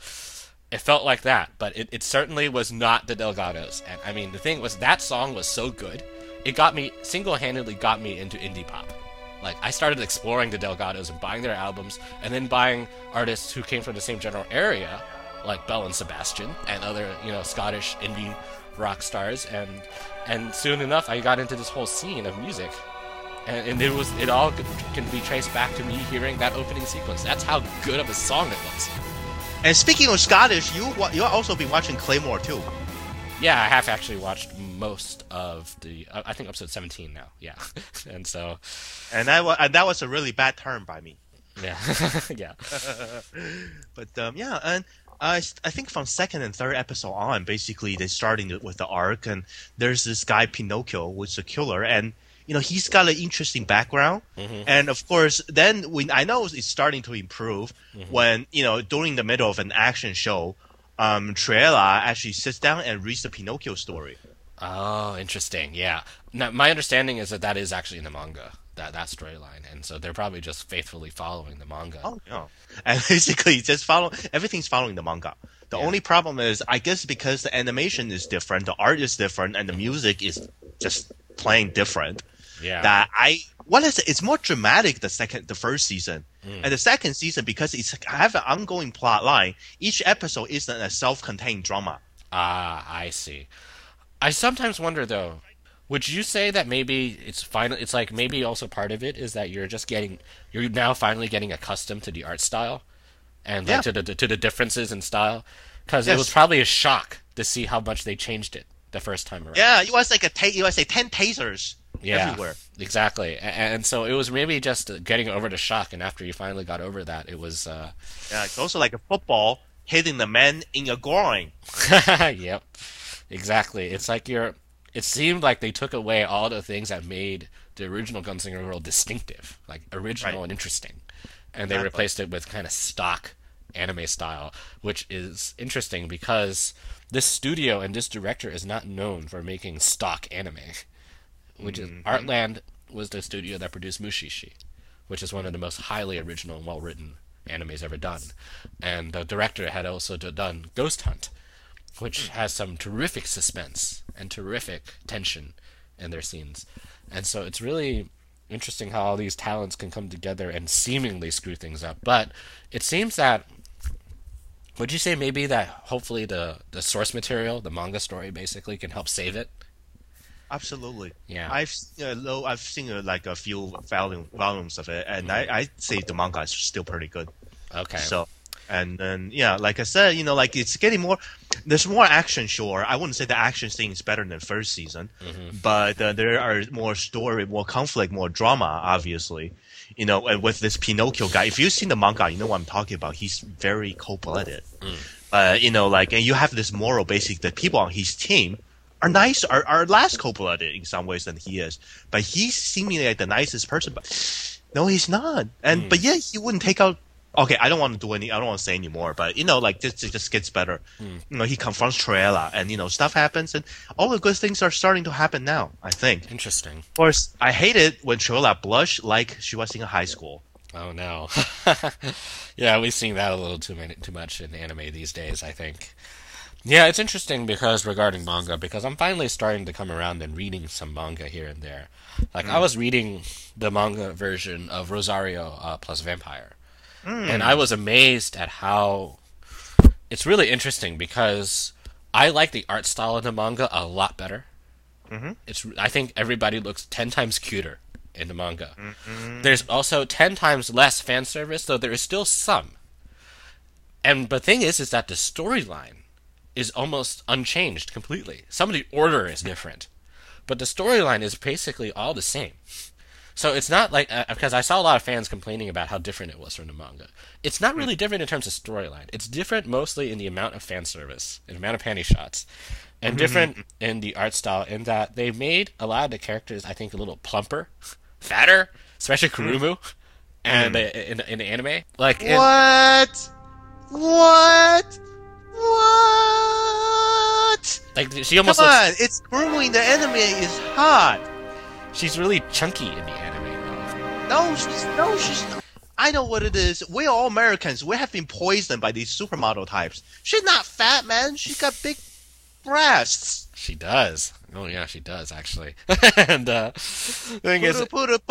C: it felt like that. But it certainly was not the Delgados. And I mean, the thing was, that song was so good, it single-handedly got me into indie pop. Like, I started exploring the Delgados and buying their albums, and then buying artists who came from the same general area, like Belle and Sebastian, and other, you know, Scottish indie rock stars, and soon enough, I got into this whole scene of music, and it all can be traced back to me hearing that opening sequence. That's how good of a song it was.
D: And speaking of Scottish, you also been watching Claymore too.
C: Yeah, I have actually watched most of I think episode 17 now. Yeah, and so,
D: and that was a really bad turn by me.
C: Yeah, yeah.
D: But yeah, and I think from second and third episode on, basically they're starting with the arc, and there's this guy Pinocchio, who's a killer, and you know, he's got an interesting background, and of course, then when I know it's starting to improve when, you know, during the middle of an action show, Truella actually sits down and reads the Pinocchio story.
C: Oh, interesting. Yeah. Now, my understanding is that is actually in the manga, that storyline, and so they're probably just faithfully following the manga.
D: Oh, yeah. And basically, everything's following the manga. The only problem is, I guess, because the animation is different, the art is different, and the music is just plain different.
C: Yeah.
D: It's more dramatic the first season. And the second season, because it's have an ongoing plot line, each episode isn't a self-contained drama.
C: Ah, I see. I sometimes wonder though, would you say that maybe it's like maybe also part of it is that you're now finally getting accustomed to the art style and like, to the differences in style? Because it was probably a shock to see how much they changed it the first time around.
D: Yeah, it was like 10 tasers. Everywhere.
C: Exactly. And so it was maybe just getting over the shock, and after you finally got over that, it was...
D: Yeah, it's also like a football hitting the man in your groin.
C: Yep. Exactly. It's like it seemed like they took away all the things that made the original Gunslinger Girl distinctive, like original and interesting. And they replaced it with kind of stock anime style, which is interesting because this studio and this director is not known for making stock anime. Which is Artland was the studio that produced Mushishi, which is one of the most highly original and well-written animes ever done. And the director had also done Ghost Hunt. which has some terrific suspense and terrific tension in their scenes. And so it's really interesting how all these talents can come together and seemingly screw things up. But it seems that, would you say maybe that hopefully the source material, the manga story basically, can help save it?
D: Absolutely.
C: Yeah.
D: I've seen like a few volumes of it, and I say the manga is still pretty good.
C: Okay.
D: So, and then yeah, like I said, like it's getting more. There's more action. Sure, I wouldn't say the action scene is better than first season, but there are more story, more conflict, more drama. Obviously, and with this Pinocchio guy, if you've seen the manga, you know what I'm talking about. He's very cold-blooded. And you have this moral basic that people on his team are nice, are less cold-blooded in some ways than he is. But he's seemingly like the nicest person. But no, he's not. And but yeah, he wouldn't take out. Okay, I don't want to say any more. But this just gets better. He confronts Cruella, and stuff happens, and all the good things are starting to happen now. I think.
C: Interesting.
D: Of course, I hated when Cruella blushed like she was in high school.
C: Oh no. Yeah, we've seen that a little too much in anime these days, I think. Yeah, it's interesting regarding manga, because I'm finally starting to come around and reading some manga here and there. Like, I was reading the manga version of Rosario plus Vampire, and I was amazed at how... It's really interesting, because I like the art style of the manga a lot better. I think everybody looks 10 times cuter in the manga. There's also 10 times less fan service, though there is still some. And the thing is that the storyline is almost unchanged completely. Some of the order is different, but the storyline is basically all the same. So it's not like, because I saw a lot of fans complaining about how different it was from the manga. It's not really different in terms of storyline. It's different mostly in the amount of fan service, the amount of panty shots, and different in the art style, in that they made a lot of the characters, I think, a little plumper, fatter, especially Kurumu, and in the anime. Like
D: What?
C: like she almost
D: Come
C: looks,
D: on, it's Kurumu in the anime is hot.
C: she's really chunky in the anime.
D: No, she's not. I know what it is. We're all Americans. We have been poisoned by these supermodel types. She's not fat, man. She got big breasts.
C: She does. Oh yeah, she does actually. And the thing is,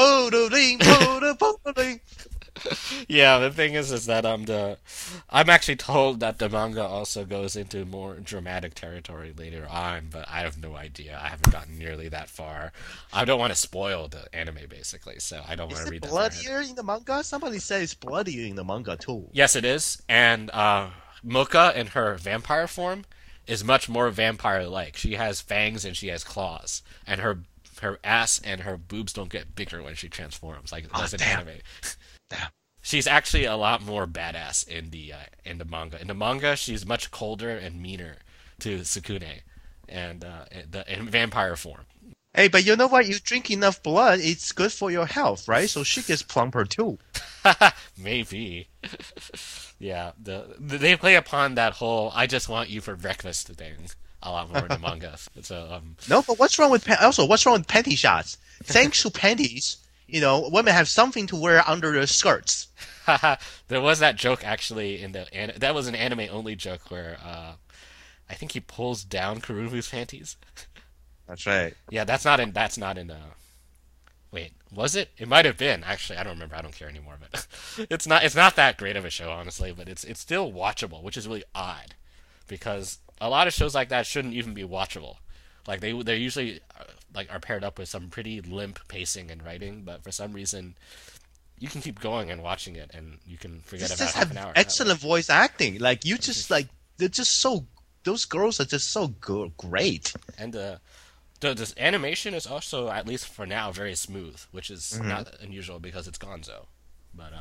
C: yeah, the thing is that I'm actually told that the manga also goes into more dramatic territory later on, but I have no idea. I haven't gotten nearly that far. I don't want to spoil the anime, basically, so I don't want
D: Is
C: to
D: it
C: read that far ahead.
D: bloodier in the manga? Somebody says it's bloodier in the manga too.
C: Yes, it is. And Mocha, in her vampire form, is much more vampire-like. She has fangs and she has claws, and her ass and her boobs don't get bigger when she transforms, like it does in anime.
D: Damn.
C: She's actually a lot more badass in the manga. In the manga, she's much colder and meaner to Sukune, and in vampire form.
D: Hey, but you know what? You drink enough blood, it's good for your health, right? So she gets plumper too.
C: Maybe. Yeah, they play upon that whole "I just want you for breakfast" thing a lot more in the manga. So
D: No, but what's wrong with panty shots? Thanks to panties, women have something to wear under their skirts.
C: there was that joke actually that was an anime only joke where I think he pulls down Kurumu's panties.
D: That's right.
C: Yeah, that's not in wait, was it? It might have been. Actually, I don't remember. I don't care anymore, but it's not that great of a show, honestly, but it's still watchable, which is really odd, because a lot of shows like that shouldn't even be watchable. Like they're usually are paired up with some pretty limp pacing and writing, but for some reason you can keep going and watching it, and you can forget
D: Just
C: about half
D: have
C: an hour.
D: excellent voice acting. Like you just they're just so. Those girls are just so great.
C: And this animation is also, at least for now, very smooth, which is not unusual because it's Gonzo. But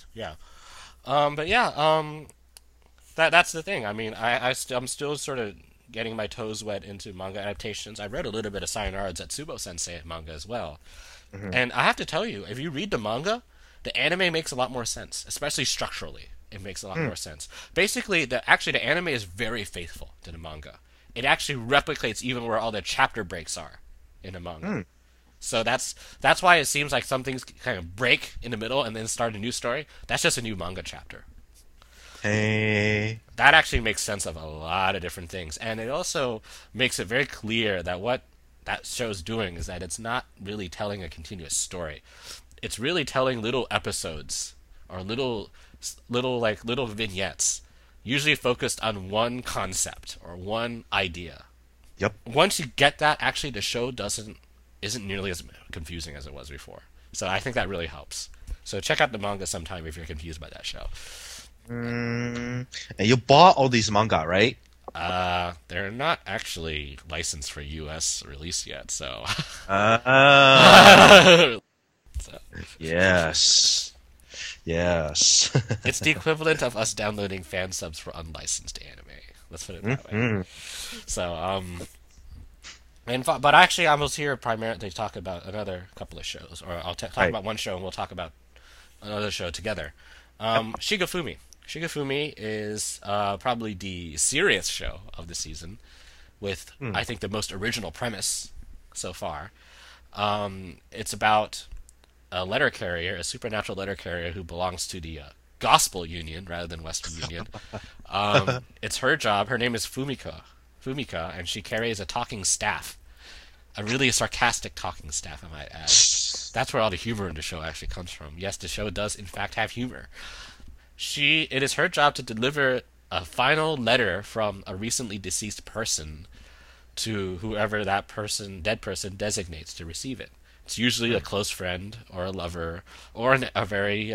C: that's the thing. I mean, I'm still sort of getting my toes wet into manga adaptations. I read a little bit of Sayonara Zetsubo Sensei manga as well, and I have to tell you, if you read the manga, the anime makes a lot more sense, especially structurally. It makes a lot more sense. Basically, the anime is very faithful to the manga. It actually replicates even where all the chapter breaks are in the manga. So that's why it seems like some things kind of break in the middle and then start a new story. That's just a new manga chapter.
D: Hey.
C: That actually makes sense of a lot of different things, and it also makes it very clear that what that show's doing is that it's not really telling a continuous story. It's really telling little episodes or little vignettes, usually focused on one concept or one idea.
D: Yep.
C: Once you get that, actually the show isn't nearly as confusing as it was before. So I think that really helps. So check out the manga sometime if you're confused by that show.
D: And you bought all these manga, right?
C: They're not actually licensed for U.S. release yet, so.
D: Yes. Yes.
C: It's the equivalent of us downloading fan subs for unlicensed anime. Let's put it that way. So, but actually, I was here primarily to talk about another couple of shows, or I'll talk about one show and we'll talk about another show together. Shigafumi. Shigafumi is probably the serious show of the season, with I think the most original premise so far. It's about a letter carrier, a supernatural letter carrier who belongs to the Gospel Union rather than Western Union. It's her job. Her name is Fumika, and she carries a talking staff, a really sarcastic talking staff, I might add. That's where all the humor in the show actually comes from. Yes, the show does in fact have humor. It is her job to deliver a final letter from a recently deceased person to whoever that dead person designates to receive it. It's usually a close friend or a lover or a very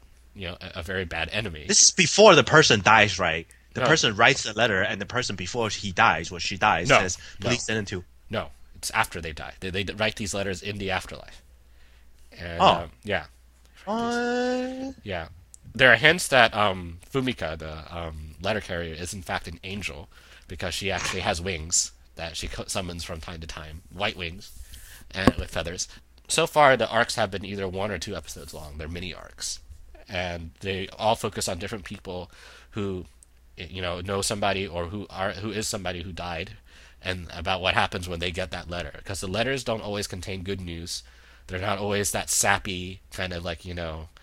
C: bad enemy.
D: This is before the person dies, right? The person writes a letter, and the person before he dies or she dies says, "Please send it to."
C: No, it's after they die. They write these letters in the afterlife. And, yeah.
D: What?
C: Yeah. There are hints that Fumika, the letter carrier, is in fact an angel because she actually has wings that she summons from time to time, white wings, and with feathers. So far, the arcs have been either 1 or 2 episodes long. They're mini arcs, and they all focus on different people who, know somebody or who is somebody who died, and about what happens when they get that letter. Because the letters don't always contain good news. They're not always that sappy kind of like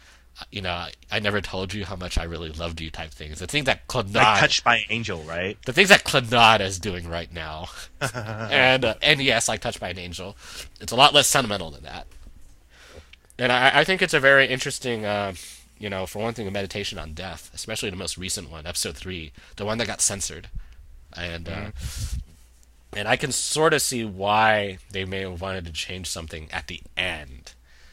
C: I never told you how much I really loved you type things. The things that Clannad...
D: Like Touched by an Angel, right?
C: The things that Clannad is doing right now. and yes, like Touched by an Angel. It's a lot less sentimental than that. And I think it's a very interesting, for one thing, a meditation on death, especially the most recent one, episode 3, the one that got censored. And I can sort of see why they may have wanted to change something at the end.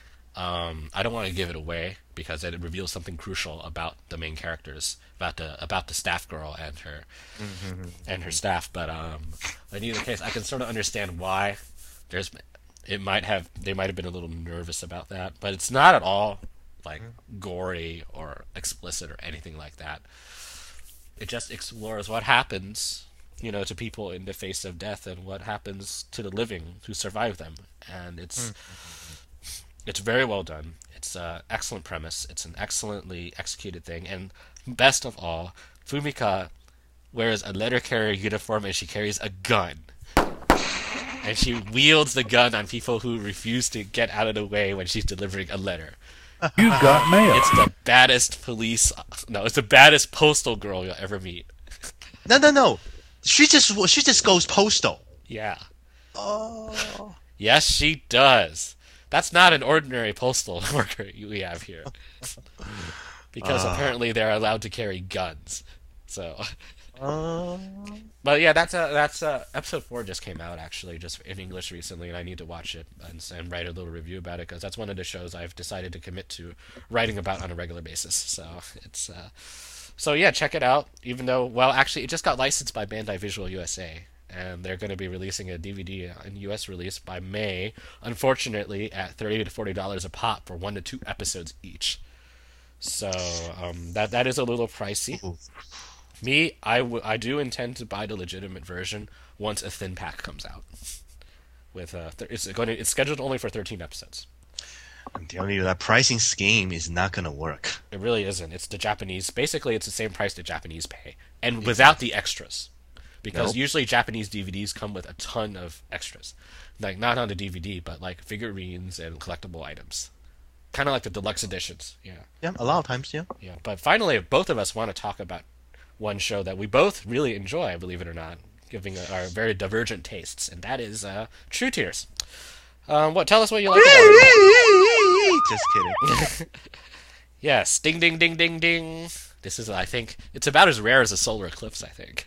C: I don't want to give it away because it reveals something crucial about the main characters, about the staff girl and her staff. But in either case, I can sort of understand why they might have been a little nervous about that. But it's not at all like gory or explicit or anything like that. It just explores what happens, to people in the face of death and what happens to the living who survive them, and It's very well done. It's an excellent premise. It's an excellently executed thing. And best of all, Fumika wears a letter carrier uniform and she carries a gun. And she wields the gun on people who refuse to get out of the way when she's delivering a letter.
F: You've got mail.
C: It's the baddest it's the baddest postal girl you'll ever meet.
D: No. She just goes postal.
C: Yeah.
D: Oh.
C: Yes, she does. That's not an ordinary postal worker we have here. Because apparently they're allowed to carry guns. So. But yeah, that's episode 4 just came out actually, just in English recently, and I need to watch it and write a little review about it because that's one of the shows I've decided to commit to writing about on a regular basis. So it's so yeah, check it out. Even though, well, actually, it just got licensed by Bandai Visual USA. And they're going to be releasing a DVD in U.S. release by May, unfortunately, at $30 to $40 a pop for 1 to 2 episodes each. So that is a little pricey. Me, I do intend to buy the legitimate version once a thin pack comes out. It's scheduled only for 13 episodes.
D: I'm telling you, that pricing scheme is not going to work.
C: It really isn't. It's the Japanese. Basically, it's the same price the Japanese pay, and without the extras. Because usually Japanese DVDs come with a ton of extras. Like, not on the DVD, but like figurines and collectible items. Kind of like the deluxe editions. Yeah.
D: Yeah, a lot of times, yeah.
C: Yeah. But finally, both of us want to talk about one show that we both really enjoy, believe it or not, giving our very divergent tastes, and that is True Tears. Tell us what you like about it.
D: Just kidding.
C: Yes, ding, ding, ding, ding, ding. This is, I think, it's about as rare as a solar eclipse, I think.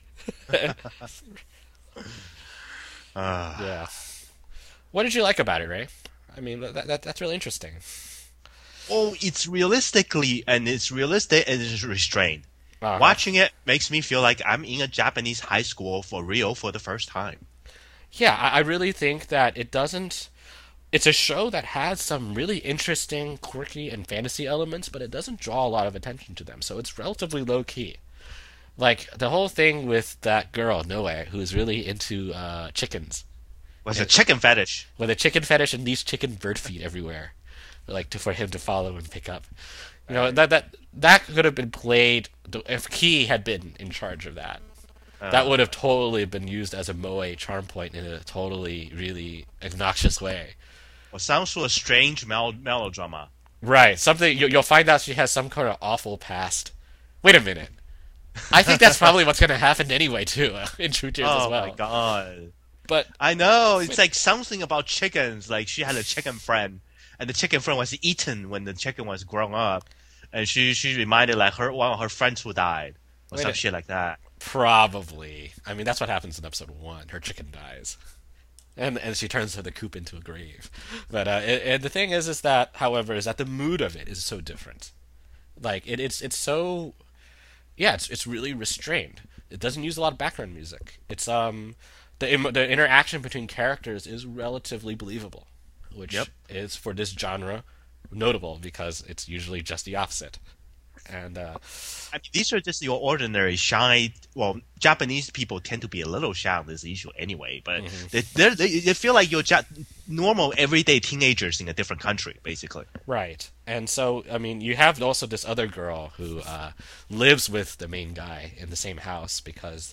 C: Yeah. What did you like about it, Ray? I mean, that's really interesting.
D: Oh, it's realistic and it's restrained.
C: Uh-huh.
D: Watching it makes me feel like I'm in a Japanese high school for real for the first time.
C: Yeah, I really think that it doesn't... It's a show that has some really interesting, quirky, and fantasy elements, but it doesn't draw a lot of attention to them, so it's relatively low-key. Like, the whole thing with that girl, Noe, who's really into chickens.
D: Was a chicken fetish.
C: With a chicken fetish and these chicken bird feed everywhere. Like, for him to follow and pick up. You know, that could have been played... If Key had been in charge of that, that would have totally been used as a moe charm point in a totally, really obnoxious way.
D: Well, sounds like a strange melodrama.
C: Right. Something you'll find out she has some kind of awful past. Wait a minute. I think that's probably what's going to happen anyway too in True Tears as well.
D: Oh my god!
C: But
D: I know it's like something about chickens. Like she had a chicken friend, and the chicken friend was eaten when the chicken was grown up, and she reminded like one of her friends who died or some shit like that.
C: probably. I mean, that's what happens in episode 1. Her chicken dies. And she turns the coop into a grave. But and the thing is that, however, is that the mood of it is so different. Like it's so, yeah, it's really restrained. It doesn't use a lot of background music. It's the interaction between characters is relatively believable, which is for this genre notable because it's usually just the opposite. And
D: I mean, these are just your ordinary shy. Well, Japanese people tend to be a little shy on this issue anyway, but they feel like you're normal, everyday teenagers in a different country, basically.
C: right. And so, I mean, you have also this other girl who lives with the main guy in the same house because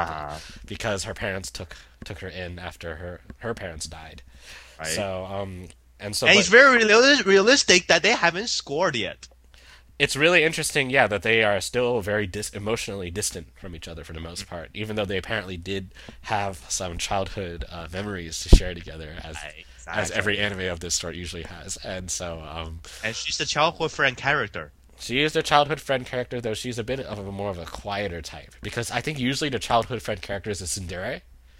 C: her parents took her in after her parents died.
D: Right.
C: So and
D: it's very realistic that they haven't scored yet.
C: It's really interesting, yeah, that they are still very emotionally distant from each other for the most part, even though they apparently did have some childhood memories to share together, as every anime of this sort usually has. And so,
D: and she's the childhood friend character.
C: She is the childhood friend character, though she's a bit of more of a quieter type, because I think usually the childhood friend character is a tsundere,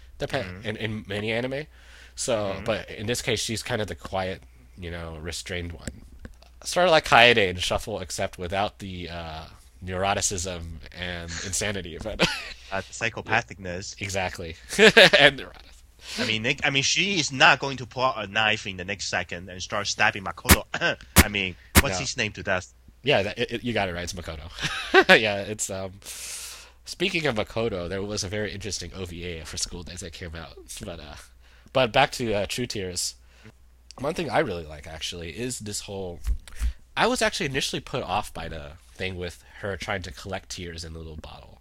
C: in many anime. So, but in this case, she's kind of the quiet, restrained one. Sort of like Kaede and Shuffle, except without the neuroticism and insanity. But
D: the psychopathicness.
C: Exactly. And neuroticism.
D: I mean, she is not going to pull out a knife in the next second and start stabbing Makoto. I mean, what's his name to death?
C: Yeah, you got it right. It's Makoto. Yeah, it's Speaking of Makoto, there was a very interesting OVA for School Days that came out. But back to True Tears. One thing I really like, actually, is this whole... I was actually initially put off by the thing with her trying to collect tears in a little bottle.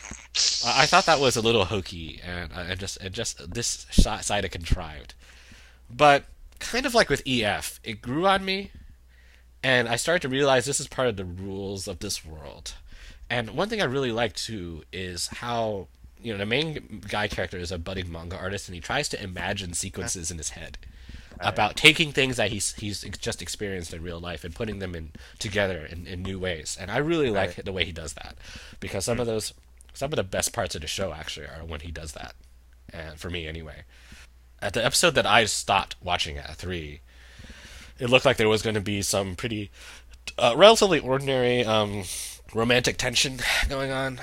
C: I thought that was a little hokey, and just this side of contrived. But kind of like with EF, it grew on me, and I started to realize this is part of the rules of this world. And one thing I really like, too, is how... the main guy character is a budding manga artist, and he tries to imagine sequences in his head. About taking things that he's just experienced in real life and putting them together in new ways, and I really like the way he does that, because some of the best parts of the show actually are when he does that, and for me anyway. At the episode that I stopped watching at 3, it looked like there was going to be some pretty relatively ordinary romantic tension going on.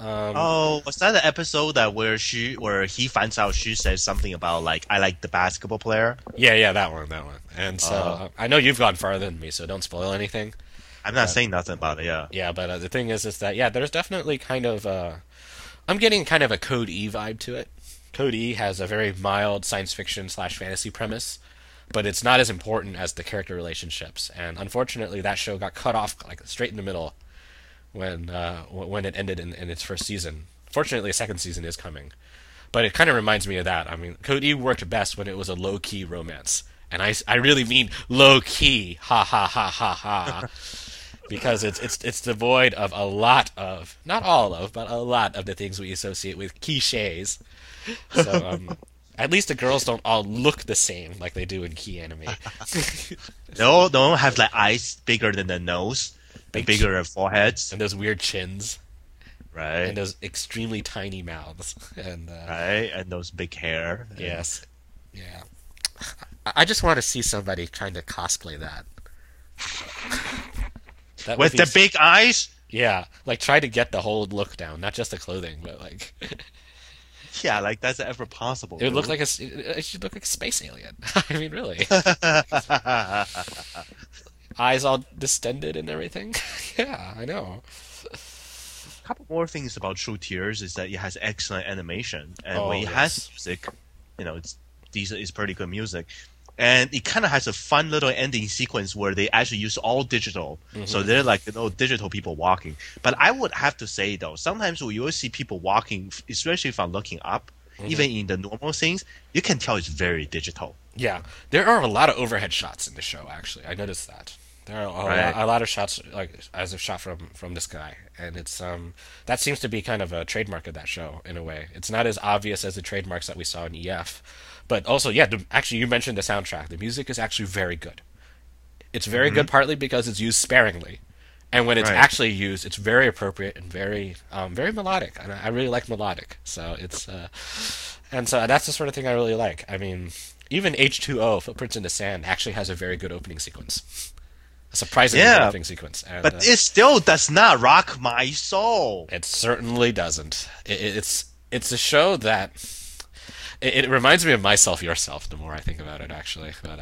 D: Was that the episode where he finds out she says something about like I like the basketball player?
C: Yeah, that one. And so I know you've gone farther than me, so don't spoil anything.
D: I'm not saying nothing about it. Yeah.
C: Yeah, but the thing is that there's definitely kind of I'm getting kind of a Code E vibe to it. Code E has a very mild science fiction / fantasy premise, but it's not as important as the character relationships. And unfortunately, that show got cut off like straight in the middle when it ended in its first season. Fortunately, a second season is coming. But it kind of reminds me of that. I mean, Code E worked best when it was a low-key romance, And I really mean low key, ha ha ha ha ha, because it's devoid of a lot of, not all of, but a lot of the things we associate with cliches. So at least the girls don't all look the same like they do in key anime.
D: No, they don't have like eyes bigger than the nose, and bigger than foreheads,
C: And those weird chins,
D: right?
C: and those extremely tiny mouths, and
D: Right, and those big hair.
C: yes, yeah. I just want to see somebody trying to cosplay that. That would
D: With
C: be
D: the big eyes.
C: yeah, like try to get the whole look down, not just the clothing, but like
D: Yeah, like that's ever possible.
C: it would look
D: dude.
C: like it should look like a space alien. I mean, really, eyes all distended and everything. Yeah, I know.
D: A couple more things about True Tears is that it has excellent animation, and
C: Oh,
D: when it
C: yes.
D: has music, it's decent. It's pretty good music, and it kind of has a fun little ending sequence where they actually use all digital, so they're like digital people walking. But I would have to say though, sometimes when you will see people walking, especially if I'm looking up, even in the normal scenes, you can tell it's very digital.
C: Yeah, there are a lot of overhead shots in the show. Actually, I noticed that there are
D: Right.
C: a lot of shots like as a shot from the sky, and it's that seems to be kind of a trademark of that show in a way. It's not as obvious as the trademarks that we saw in EF, but also yeah. Actually, you mentioned the soundtrack. The music is actually very good. It's very good partly because it's used sparingly, and when it's
D: Right.
C: actually used, it's very appropriate and very very melodic. And I really like melodic, so it's and so that's the sort of thing I really like. I mean, even H2O, Footprints in the Sand, actually has a very good opening sequence. A surprisingly good
D: Yeah,
C: opening sequence. And,
D: But it still does not rock my soul.
C: it certainly doesn't. It's a show that it reminds me of Myself Yourself. The more I think about it, actually, but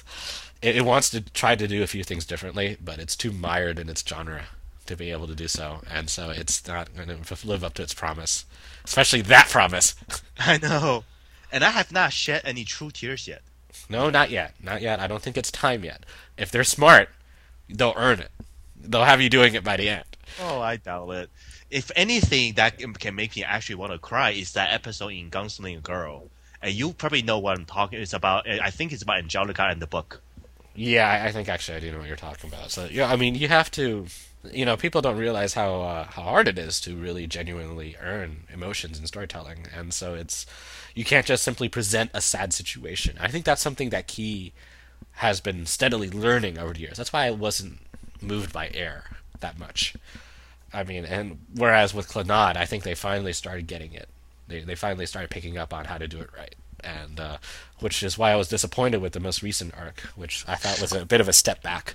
C: it wants to try to do a few things differently, but it's too mired in its genre to be able to do so, and so it's not going to live up to its promise, especially that promise.
D: I know, and I have not shed any True Tears yet.
C: No, not yet. Not yet. I don't think it's time yet. If they're smart, they'll earn it. They'll have you doing it by the end.
D: Oh, I doubt it. If anything that can make me actually want to cry is that episode in Gunslinger Girl. And you probably know what I'm talking. It's about. I think it's about Angelica and the book.
C: Yeah, I think actually I do know what you're talking about. So yeah, I mean, you have to. People don't realize how hard it is to really genuinely earn emotions in storytelling, and so you can't just simply present a sad situation. I think that's something that Key has been steadily learning over the years. That's why I wasn't moved by Air that much. I mean, and whereas with Clannad, I think they finally started getting it. They finally started picking up on how to do it right, and which is why I was disappointed with the most recent arc, which I thought was a bit of a step back.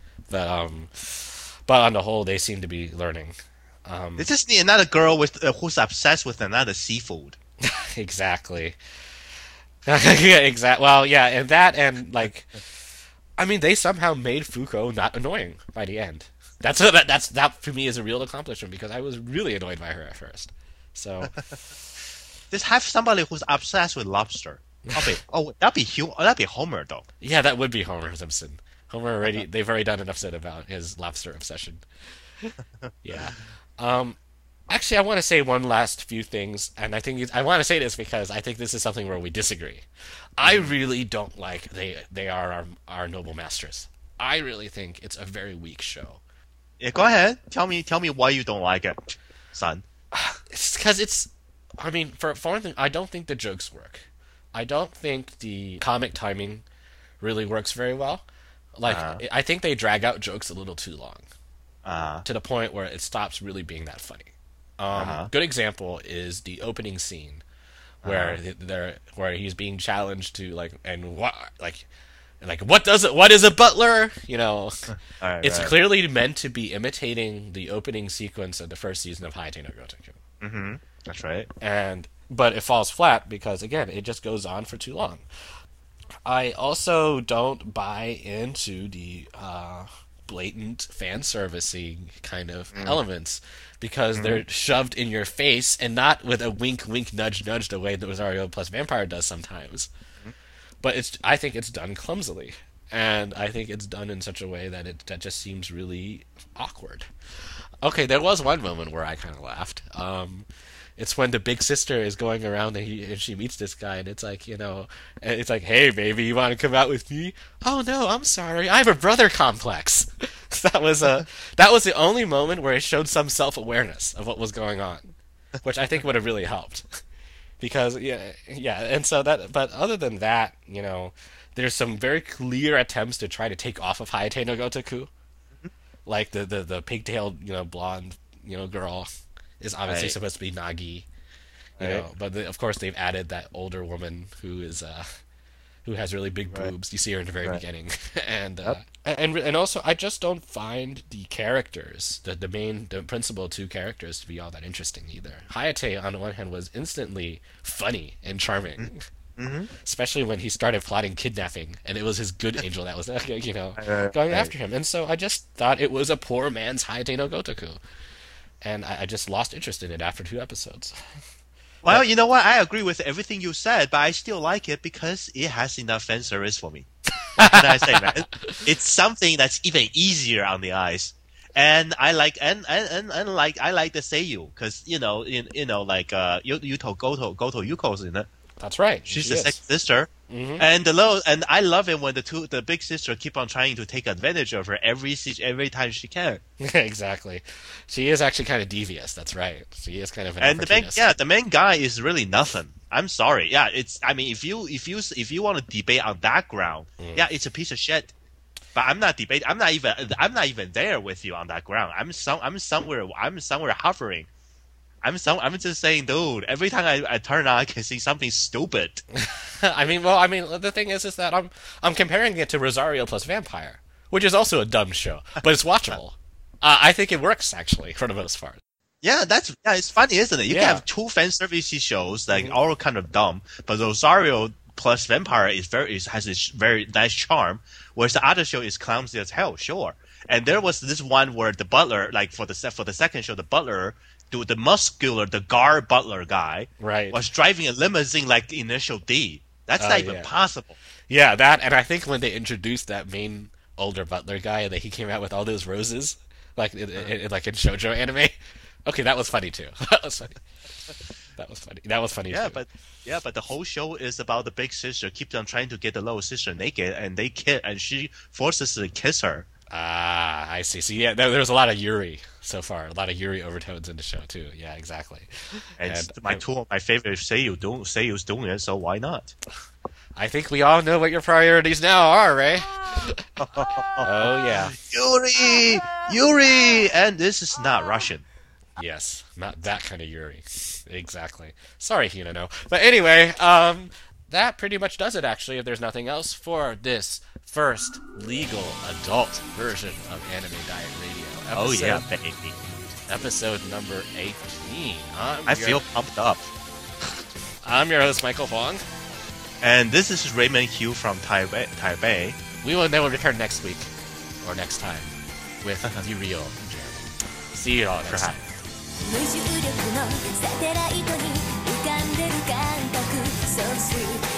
C: But on the whole, they seem to be learning.
D: They just need another girl who's obsessed with another seafood.
C: Exactly. Yeah, exactly. Well, yeah, and that, and like, I mean, they somehow made Fuko not annoying by the end. That for me is a real accomplishment because I was really annoyed by her at first. So
D: Just have somebody who's obsessed with lobster. That'd be Homer though.
C: yeah, that would be Homer Simpson. They've already done an episode about his lobster obsession. Yeah. Actually, I want to say one last few things, and I want to say this because I think this is something where we disagree. I really don't like they are our noble masters. I really think it's a very weak show.
D: Yeah, go ahead. Tell me why you don't like it, son.
C: It's because I mean, for one thing, I don't think the jokes work. I don't think the comic timing really works very well. Like, I think they drag out jokes a little too long. To the point where it stops really being that funny. Good example is the opening scene where where he's being challenged to what is a butler? It's clearly meant to be imitating the opening sequence of the first season of Hayate no Gotoku.
D: That's right.
C: But it falls flat because again, it just goes on for too long. I also don't buy into the blatant fan servicing kind of elements because they're shoved in your face and not with a wink wink nudge nudge the way that Rosario plus Vampire does sometimes. But I think it's done clumsily, and I think it's done in such a way that just seems really awkward. Okay, there was one moment where I kind of laughed. It's when the big sister is going around and she meets this guy, and it's like, it's like, hey, baby, you want to come out with me? Oh no, I'm sorry, I have a brother complex. that was the only moment where it showed some self-awareness of what was going on, which I think would have really helped. Because and so but other than that, there's some very clear attempts to try to take off of Hayate no Gotoku, like the pigtailed blonde girl is obviously supposed to be Nagi, but of course they've added that older woman who has really big boobs. You see her in the very beginning, and also I just don't find the characters, the principal two characters, to be all that interesting either. Hayate on the one hand was instantly funny and charming. Especially when he started plotting kidnapping, and it was his good angel that was, going after him. And so I just thought it was a poor man's Hayate no Gotoku, and I just lost interest in it after 2 episodes.
D: Well, you know what? I agree with everything you said, but I still like it because it has enough fan service for me. What can I say, man? It's something that's even easier on the eyes. And I like I like the Seiyu because like Yuto Goto Yuko's in it.
C: That's right.
D: She's the second sister, and and I love it when the big sister keep on trying to take advantage of her every time she can.
C: Exactly, she is actually kind of devious. That's right. She is kind of an
D: and
C: opportunist.
D: the main guy is really nothing. I'm sorry. Yeah, if you want to debate on that ground, it's a piece of shit. But I'm not debating. I'm not even there with you on that ground. I'm somewhere hovering. I'm just saying, dude. Every time I turn on, I can see something stupid.
C: The thing is that I'm comparing it to Rosario plus Vampire, which is also a dumb show, but it's watchable. I think it works actually for the most part.
D: Yeah, it's funny, isn't it? You can have 2 fan service shows that all kind of dumb, but Rosario plus Vampire has this very nice charm, whereas the other show is clumsy as hell. Sure, and there was this one where the butler, like for the second show, the butler. The guard butler guy was driving a limousine like Initial D. That's not even possible.
C: Yeah, that, and I think when they introduced that main older butler guy, that he came out with all those roses, like in shoujo anime. Okay, that was funny too. That was funny too.
D: But the whole show is about the big sister keeps on trying to get the little sister naked, and she forces to kiss her.
C: Ah, I see. So there's a lot of Yuri so far. A lot of Yuri overtones in the show too. Yeah, exactly.
D: And two of my favorite Seiyu's doing it, so why not?
C: I think we all know what your priorities now are, Ray. Oh yeah,
D: Yuri, and this is not Russian.
C: Yes, not that kind of Yuri. Exactly. Sorry, Hinano. But anyway, that pretty much does it. Actually, if there's nothing else for this first legal adult version of Anime Diet Radio.
D: Baby.
C: Episode number 18.
D: I feel pumped up.
C: I'm your host, Michael Huang.
D: And this is Raymond Hugh from Taipei.
C: We will then return next week, or next time, with the real Jeremy. See you all next time.
G: 無重力のサテライトに浮かんでる感覚 So sweet